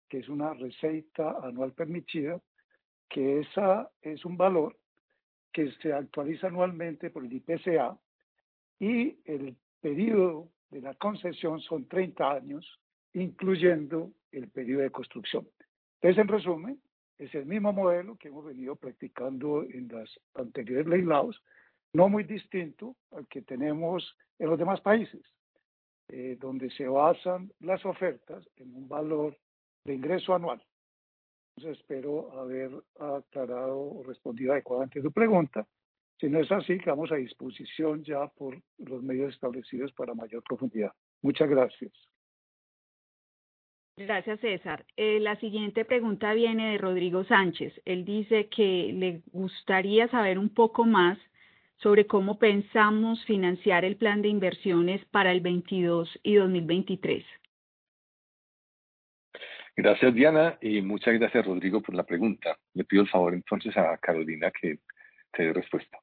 que es una receita anual permitida, que esa es un valor que se actualiza anualmente por el I P C A y el periodo de la concesión son treinta años, incluyendo el periodo de construcción. Entonces, en resumen, es el mismo modelo que hemos venido practicando en las anteriores ley laws, no muy distinto al que tenemos en los demás países, eh, donde se basan las ofertas en un valor de ingreso anual. Entonces, espero haber aclarado o respondido adecuadamente tu pregunta. Si no es así, quedamos a disposición ya por los medios establecidos para mayor profundidad. Muchas gracias. Gracias, César. Eh, la siguiente pregunta viene de Rodrigo Sánchez. Él dice que le gustaría saber un poco más sobre cómo pensamos financiar el plan de inversiones para el veintidós y dos mil veintitrés. Gracias, Diana, y muchas gracias, Rodrigo, por la pregunta. Le pido el favor entonces a Carolina que te dé respuesta.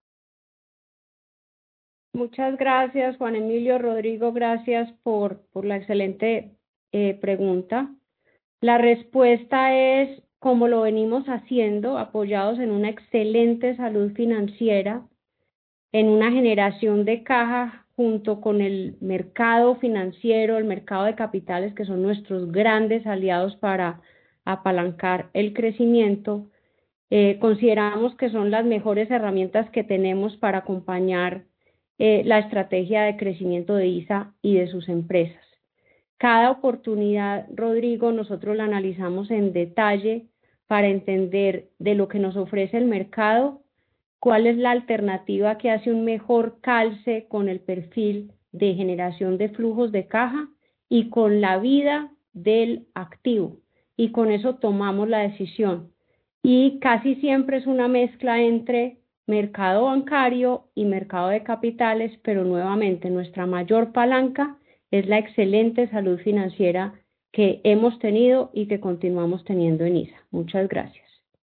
Muchas gracias, Juan Emilio. Rodrigo, gracias por, por la excelente eh, pregunta. La respuesta es, como lo venimos haciendo, apoyados en una excelente salud financiera, en una generación de caja junto con el mercado financiero, el mercado de capitales, que son nuestros grandes aliados para apalancar el crecimiento. Eh, consideramos que son las mejores herramientas que tenemos para acompañar eh, la estrategia de crecimiento de I S A y de sus empresas. Cada oportunidad, Rodrigo, nosotros la analizamos en detalle para entender de lo que nos ofrece el mercado, cuál es la alternativa que hace un mejor calce con el perfil de generación de flujos de caja y con la vida del activo. Y con eso tomamos la decisión. Y casi siempre es una mezcla entre mercado bancario y mercado de capitales, pero nuevamente nuestra mayor palanca es la excelente salud financiera que hemos tenido y que continuamos teniendo en I S A. Muchas gracias.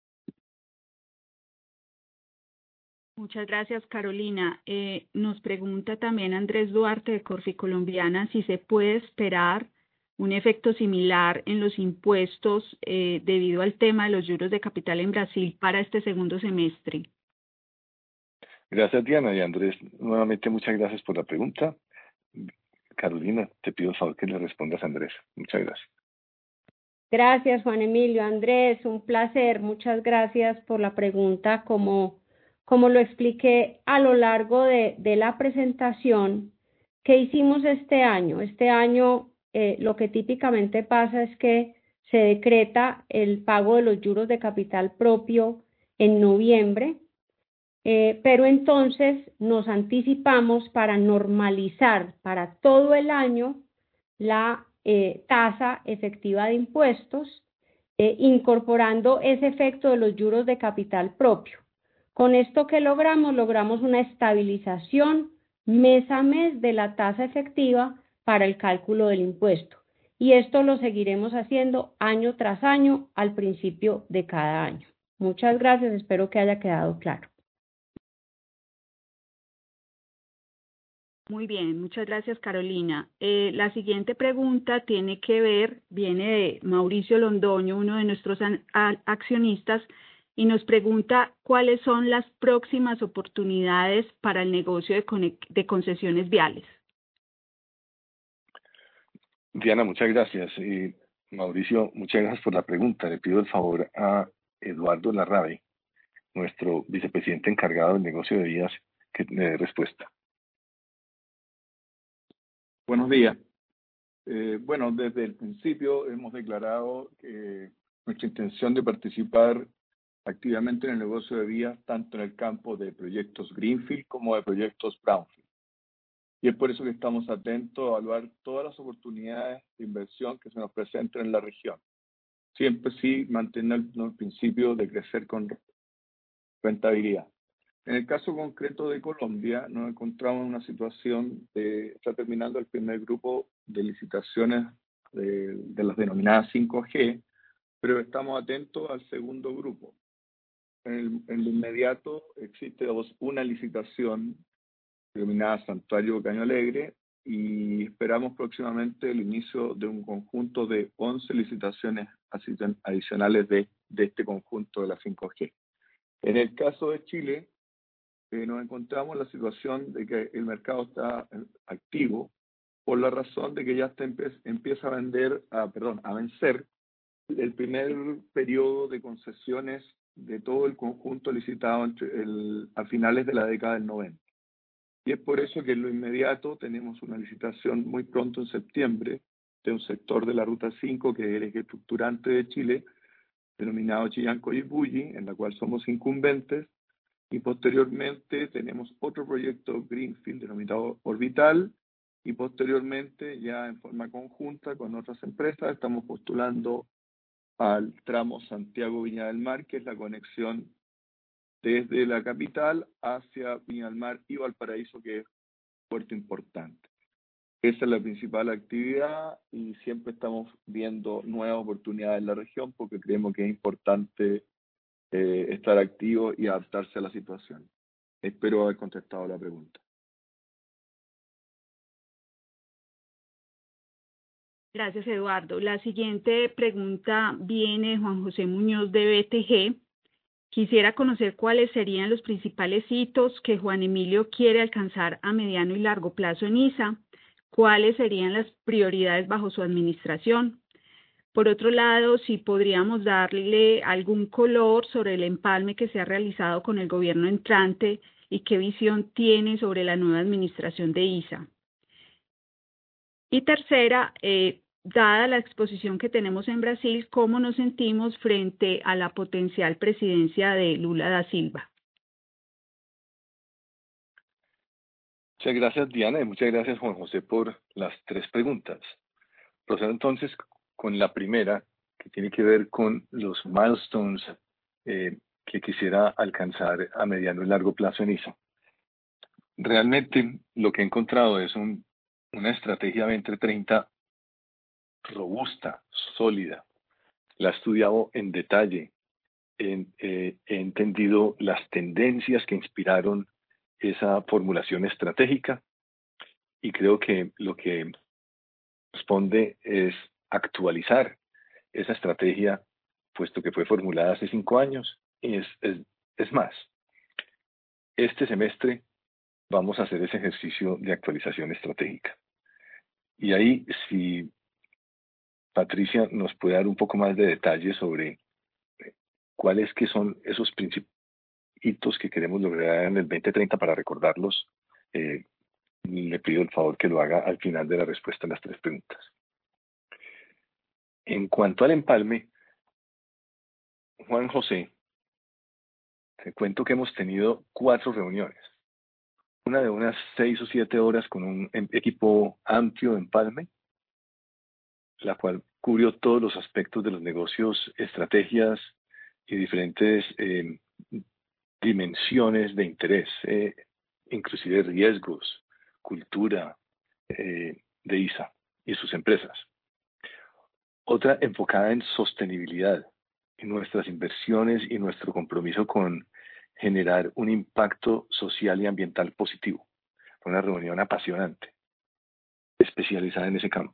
Muchas gracias, Carolina. Eh, nos pregunta también Andrés Duarte de Corfi Colombiana si se puede esperar un efecto similar en los impuestos eh, debido al tema de los juros de capital en Brasil para este segundo semestre. Gracias, Diana, y Andrés, nuevamente muchas gracias por la pregunta. Carolina, te pido el favor que le respondas a Andrés. Muchas gracias. Gracias, Juan Emilio. Andrés, un placer. Muchas gracias por la pregunta. Como, como lo expliqué a lo largo de, de la presentación, ¿qué hicimos este año? Este año eh, lo que típicamente pasa es que se decreta el pago de los juros de capital propio en noviembre, eh, pero entonces nos anticipamos para normalizar para todo el año la eh, tasa efectiva de impuestos, eh, incorporando ese efecto de los juros de capital propio. Con esto que logramos, logramos una estabilización mes a mes de la tasa efectiva para el cálculo del impuesto. Y esto lo seguiremos haciendo año tras año al principio de cada año. Muchas gracias, espero que haya quedado claro. Muy bien, muchas gracias, Carolina. Eh, la siguiente pregunta tiene que ver, viene de Mauricio Londoño, uno de nuestros accionistas, y nos pregunta cuáles son las próximas oportunidades para el negocio de, de concesiones viales. Diana, muchas gracias. Y Mauricio, muchas gracias por la pregunta. Le pido el favor a Eduardo Larrabe, nuestro vicepresidente encargado del negocio de vías, que le dé respuesta. Buenos días. Eh, bueno, desde el principio hemos declarado que nuestra intención de participar activamente en el negocio de vías, tanto en el campo de proyectos Greenfield como de proyectos Brownfield. Y es por eso que estamos atentos a evaluar todas las oportunidades de inversión que se nos presenten en la región. Siempre sí mantener el principio de crecer con rentabilidad. En el caso concreto de Colombia, nos encontramos en una situación de, está terminando el primer grupo de licitaciones de, de las denominadas cinco G, pero estamos atentos al segundo grupo. En el, en lo inmediato existe dos, una licitación denominada Santuario Caño Alegre y esperamos próximamente el inicio de un conjunto de once licitaciones adicionales de, de este conjunto de la cinco G. En el caso de Chile, eh, nos encontramos en la situación de que el mercado está activo por la razón de que ya está empe- empieza a vender, a, perdón, a vencer el primer periodo de concesiones de todo el conjunto licitado entre el, a finales de la década del noventa. Y es por eso que en lo inmediato tenemos una licitación muy pronto en septiembre de un sector de la Ruta cinco, que es el eje estructurante de Chile, denominado Chillán-Coyipulli, en la cual somos incumbentes, y posteriormente tenemos otro proyecto Greenfield denominado Orbital, y posteriormente ya en forma conjunta con otras empresas estamos postulando al tramo Santiago-Viña del Mar, que es la conexión desde la capital hacia Viña del Mar y Valparaíso, que es un puerto importante. Esa es la principal actividad y siempre estamos viendo nuevas oportunidades en la región porque creemos que es importante eh, estar activo y adaptarse a la situación. Espero haber contestado la pregunta. Gracias, Eduardo. La siguiente pregunta viene de Juan José Muñoz de B T G. Quisiera conocer cuáles serían los principales hitos que Juan Emilio quiere alcanzar a mediano y largo plazo en I S A, cuáles serían las prioridades bajo su administración. Por otro lado, si podríamos darle algún color sobre el empalme que se ha realizado con el gobierno entrante y qué visión tiene sobre la nueva administración de I S A. Y tercera, eh, dada la exposición que tenemos en Brasil, ¿cómo nos sentimos frente a la potencial presidencia de Lula da Silva? Muchas gracias, Diana, y muchas gracias, Juan José, por las tres preguntas. Procedo entonces con la primera, que tiene que ver con los milestones eh, que quisiera alcanzar a mediano y largo plazo en I S A. Realmente lo que he encontrado es un, una estrategia veinte treinta robusta, sólida. La he estudiado en detalle, en, eh, he entendido las tendencias que inspiraron esa formulación estratégica y creo que lo que responde es actualizar esa estrategia, puesto que fue formulada hace cinco años. Y es, es, es más, este semestre vamos a hacer ese ejercicio de actualización estratégica. Y ahí, si Patricia nos puede dar un poco más de detalles sobre cuáles que son esos principales hitos que queremos lograr en el veinte treinta para recordarlos, eh, le pido el favor que lo haga al final de la respuesta a las tres preguntas. En cuanto al empalme, Juan José, te cuento que hemos tenido cuatro reuniones. Una de unas seis o siete horas con un equipo amplio de empalme, la cual cubrió todos los aspectos de los negocios, estrategias y diferentes eh, dimensiones de interés, eh, inclusive riesgos, cultura eh, de I S A y sus empresas. Otra enfocada en sostenibilidad, en nuestras inversiones y nuestro compromiso con generar un impacto social y ambiental positivo. Fue una reunión apasionante, especializada en ese campo.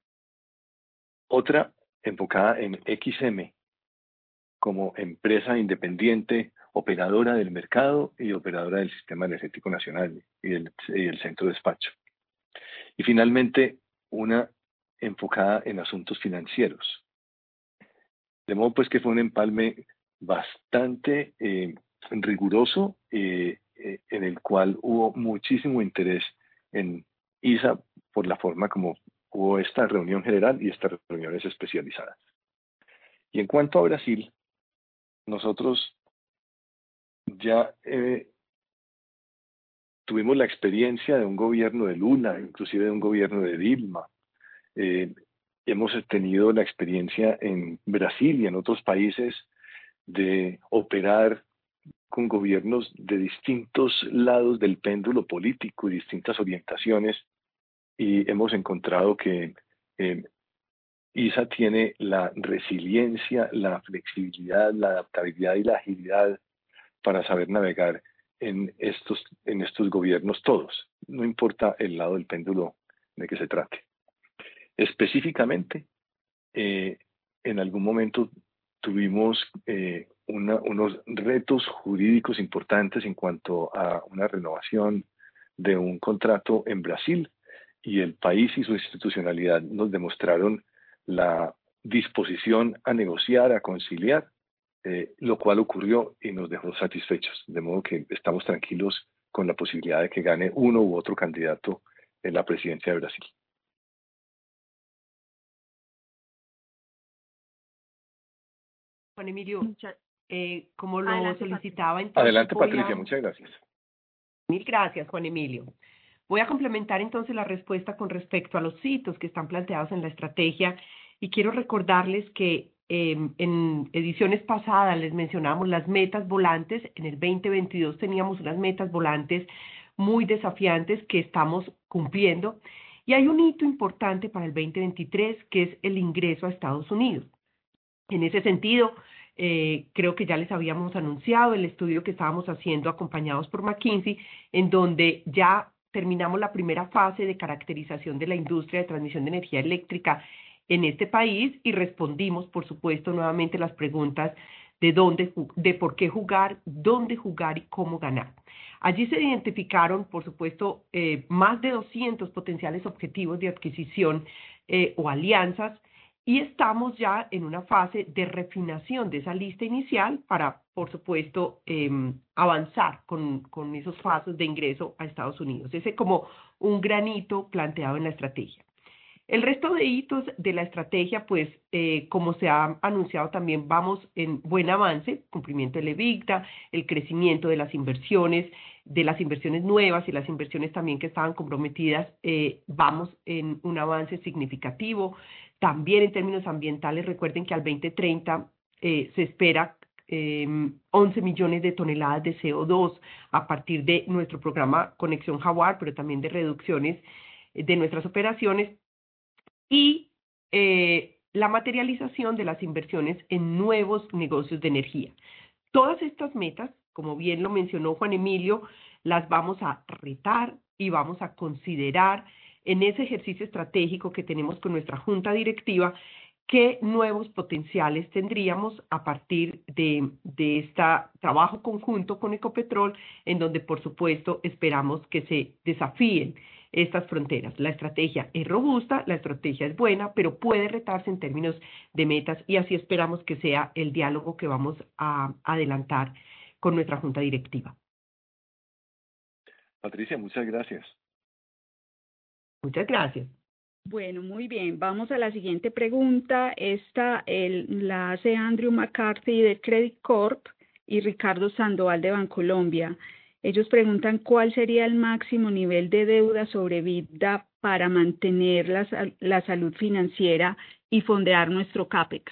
Otra enfocada en X M, como empresa independiente, operadora del mercado y operadora del Sistema Energético Nacional y el, y el Centro de Despacho. Y finalmente, una enfocada en asuntos financieros. De modo pues que fue un empalme bastante eh, riguroso, eh, eh, en el cual hubo muchísimo interés en I S A por la forma como hubo esta reunión general y estas reuniones especializadas. Y en cuanto a Brasil, nosotros ya eh, tuvimos la experiencia de un gobierno de Lula, inclusive de un gobierno de Dilma. Eh, hemos tenido la experiencia en Brasil y en otros países de operar con gobiernos de distintos lados del péndulo político y distintas orientaciones, y hemos encontrado que eh, I S A tiene la resiliencia, la flexibilidad, la adaptabilidad y la agilidad para saber navegar en estos, en estos gobiernos todos, no importa el lado del péndulo de qué se trate. Específicamente, eh, en algún momento tuvimos eh, una, unos retos jurídicos importantes en cuanto a una renovación de un contrato en Brasil, y el país y su institucionalidad nos demostraron la disposición a negociar, a conciliar, eh, lo cual ocurrió y nos dejó satisfechos, de modo que estamos tranquilos con la posibilidad de que gane uno u otro candidato en la presidencia de Brasil. Juan Emilio, Muchas- eh, como lo Adelante, solicitaba, entonces Adelante, voy Patricia, a... muchas gracias. Mil gracias, Juan Emilio. Voy a complementar entonces la respuesta con respecto a los hitos que están planteados en la estrategia, y quiero recordarles que eh, en ediciones pasadas les mencionamos las metas volantes. En el veinte veintidós teníamos unas metas volantes muy desafiantes que estamos cumpliendo, y hay un hito importante para el veinte veintitrés, que es el ingreso a Estados Unidos. En ese sentido, eh, creo que ya les habíamos anunciado el estudio que estábamos haciendo acompañados por McKinsey, en donde ya terminamos la primera fase de caracterización de la industria de transmisión de energía eléctrica en este país, y respondimos, por supuesto, nuevamente las preguntas de dónde, de por qué jugar, dónde jugar y cómo ganar. Allí se identificaron, por supuesto, eh, más de doscientos potenciales objetivos de adquisición eh, o alianzas, y estamos ya en una fase de refinación de esa lista inicial para, por supuesto, eh, avanzar con, con esos pasos de ingreso a Estados Unidos. Ese como un granito planteado en la estrategia. El resto de hitos de la estrategia, pues, eh, como se ha anunciado también, vamos en buen avance: cumplimiento del EBITDA, el crecimiento de las inversiones, de las inversiones nuevas y las inversiones también que estaban comprometidas, eh, vamos en un avance significativo. También en términos ambientales, recuerden que al veinte treinta eh, se espera eh, once millones de toneladas de C O dos a partir de nuestro programa Conexión Jaguar, pero también de reducciones de nuestras operaciones, y eh, la materialización de las inversiones en nuevos negocios de energía. Todas estas metas, como bien lo mencionó Juan Emilio, las vamos a retar y vamos a considerar en ese ejercicio estratégico que tenemos con nuestra junta directiva, qué nuevos potenciales tendríamos a partir de, de este trabajo conjunto con Ecopetrol, en donde, por supuesto, esperamos que se desafíen estas fronteras. La estrategia es robusta, la estrategia es buena, pero puede retarse en términos de metas, y así esperamos que sea el diálogo que vamos a adelantar con nuestra junta directiva. Patricia, muchas gracias. Muchas gracias. Bueno, muy bien. Vamos a la siguiente pregunta. Esta el, la hace Andrew McCarthy de Credit Corp y Ricardo Sandoval de Bancolombia. Ellos preguntan cuál sería el máximo nivel de deuda sobre EBITDA para mantener la, la salud financiera y fondear nuestro CAPEX.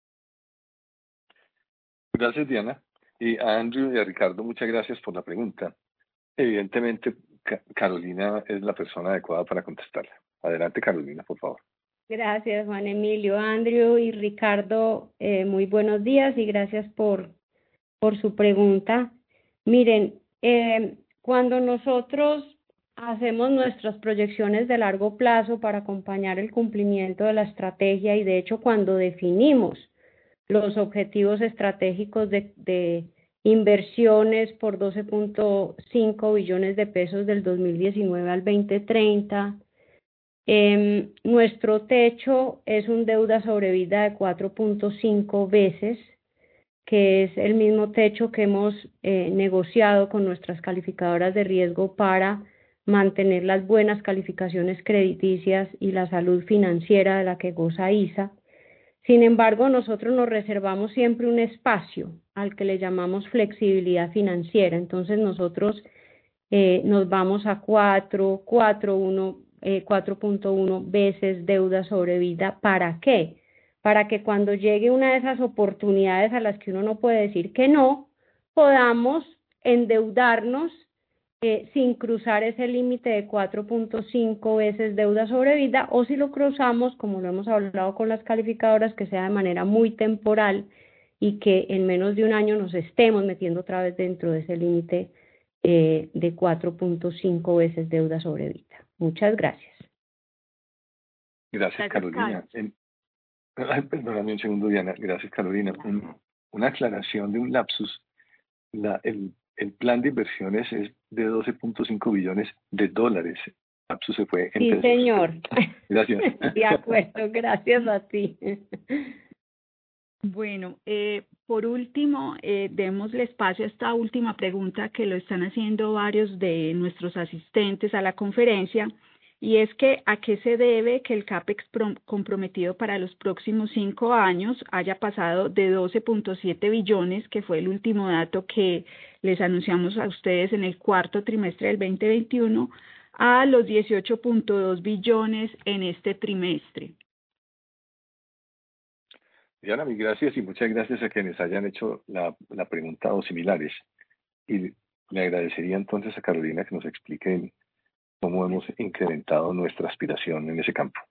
Gracias, Diana. Y a Andrew y a Ricardo, muchas gracias por la pregunta. Evidentemente, Carolina es la persona adecuada para contestarla. Adelante, Carolina, por favor. Gracias, Juan Emilio. Andrew y Ricardo, eh, muy buenos días y gracias por, por su pregunta. Miren, eh, cuando nosotros hacemos nuestras proyecciones de largo plazo para acompañar el cumplimiento de la estrategia, y de hecho cuando definimos los objetivos estratégicos de, de inversiones por doce punto cinco billones de pesos del dos mil diecinueve al veinte treinta, eh, nuestro techo es un deuda sobre vida de cuatro punto cinco veces, que es el mismo techo que hemos eh, negociado con nuestras calificadoras de riesgo para mantener las buenas calificaciones crediticias y la salud financiera de la que goza I S A. Sin embargo, nosotros nos reservamos siempre un espacio al que le llamamos flexibilidad financiera. Entonces nosotros eh, nos vamos a cuatro, cuatro, uno, eh, cuatro punto uno veces deuda sobre vida. ¿Para qué? Para que cuando llegue una de esas oportunidades a las que uno no puede decir que no, podamos endeudarnos eh, sin cruzar ese límite de cuatro punto cinco veces deuda sobre vida, o si lo cruzamos, como lo hemos hablado con las calificadoras, que sea de manera muy temporal y que en menos de un año nos estemos metiendo otra vez dentro de ese límite eh, de cuatro punto cinco veces deuda sobre vida. Muchas gracias. Gracias, Gracias, Carolina. En, ay, perdóname un segundo, Diana. Gracias, Carolina. Un- una aclaración de un lapsus. La, el, el plan de inversiones es de doce punto cinco billones de dólares. Lapsus se fue en Sí, pesos. señor. Gracias. De acuerdo, gracias a ti. Bueno, eh, por último, eh, démosle espacio a esta última pregunta que lo están haciendo varios de nuestros asistentes a la conferencia, y es que ¿a qué se debe que el CAPEX prom- comprometido para los próximos cinco años haya pasado de doce punto siete billones, que fue el último dato que les anunciamos a ustedes en el cuarto trimestre del veinte veintiuno, a los dieciocho punto dos billones en este trimestre? Diana, mil gracias y muchas gracias a quienes hayan hecho la, la pregunta o similares. Y le agradecería entonces a Carolina que nos explique cómo hemos incrementado nuestra aspiración en ese campo.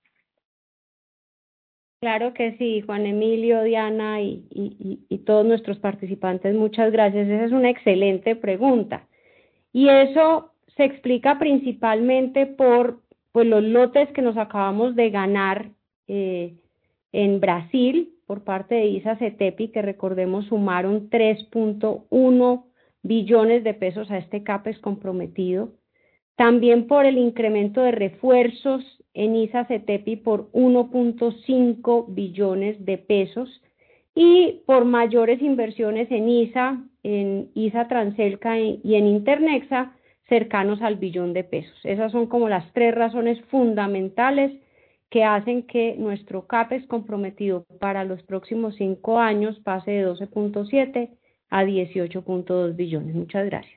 Claro que sí, Juan Emilio, Diana y, y, y, y todos nuestros participantes, muchas gracias. Esa es una excelente pregunta. Y eso se explica principalmente por pues, los lotes que nos acabamos de ganar eh, en Brasil por parte de ISA CETEPI, que recordemos sumaron tres punto uno billones de pesos a este CAPEX comprometido. También por el incremento de refuerzos en ISA CETEPI por uno punto cinco billones de pesos y por mayores inversiones en ISA, en ISA Transelca y en Internexa cercanos al billón de pesos. Esas son como las tres razones fundamentales que hacen que nuestro CAPEX comprometido para los próximos cinco años pase de doce punto siete a dieciocho punto dos billones. Muchas gracias.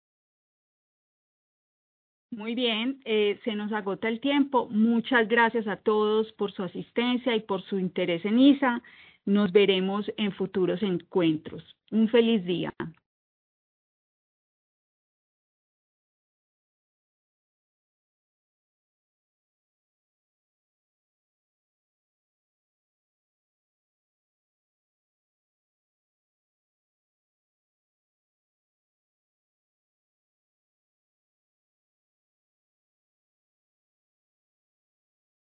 Muy bien, eh, se nos agota el tiempo. Muchas gracias a todos por su asistencia y por su interés en ISA. Nos veremos en futuros encuentros. Un feliz día.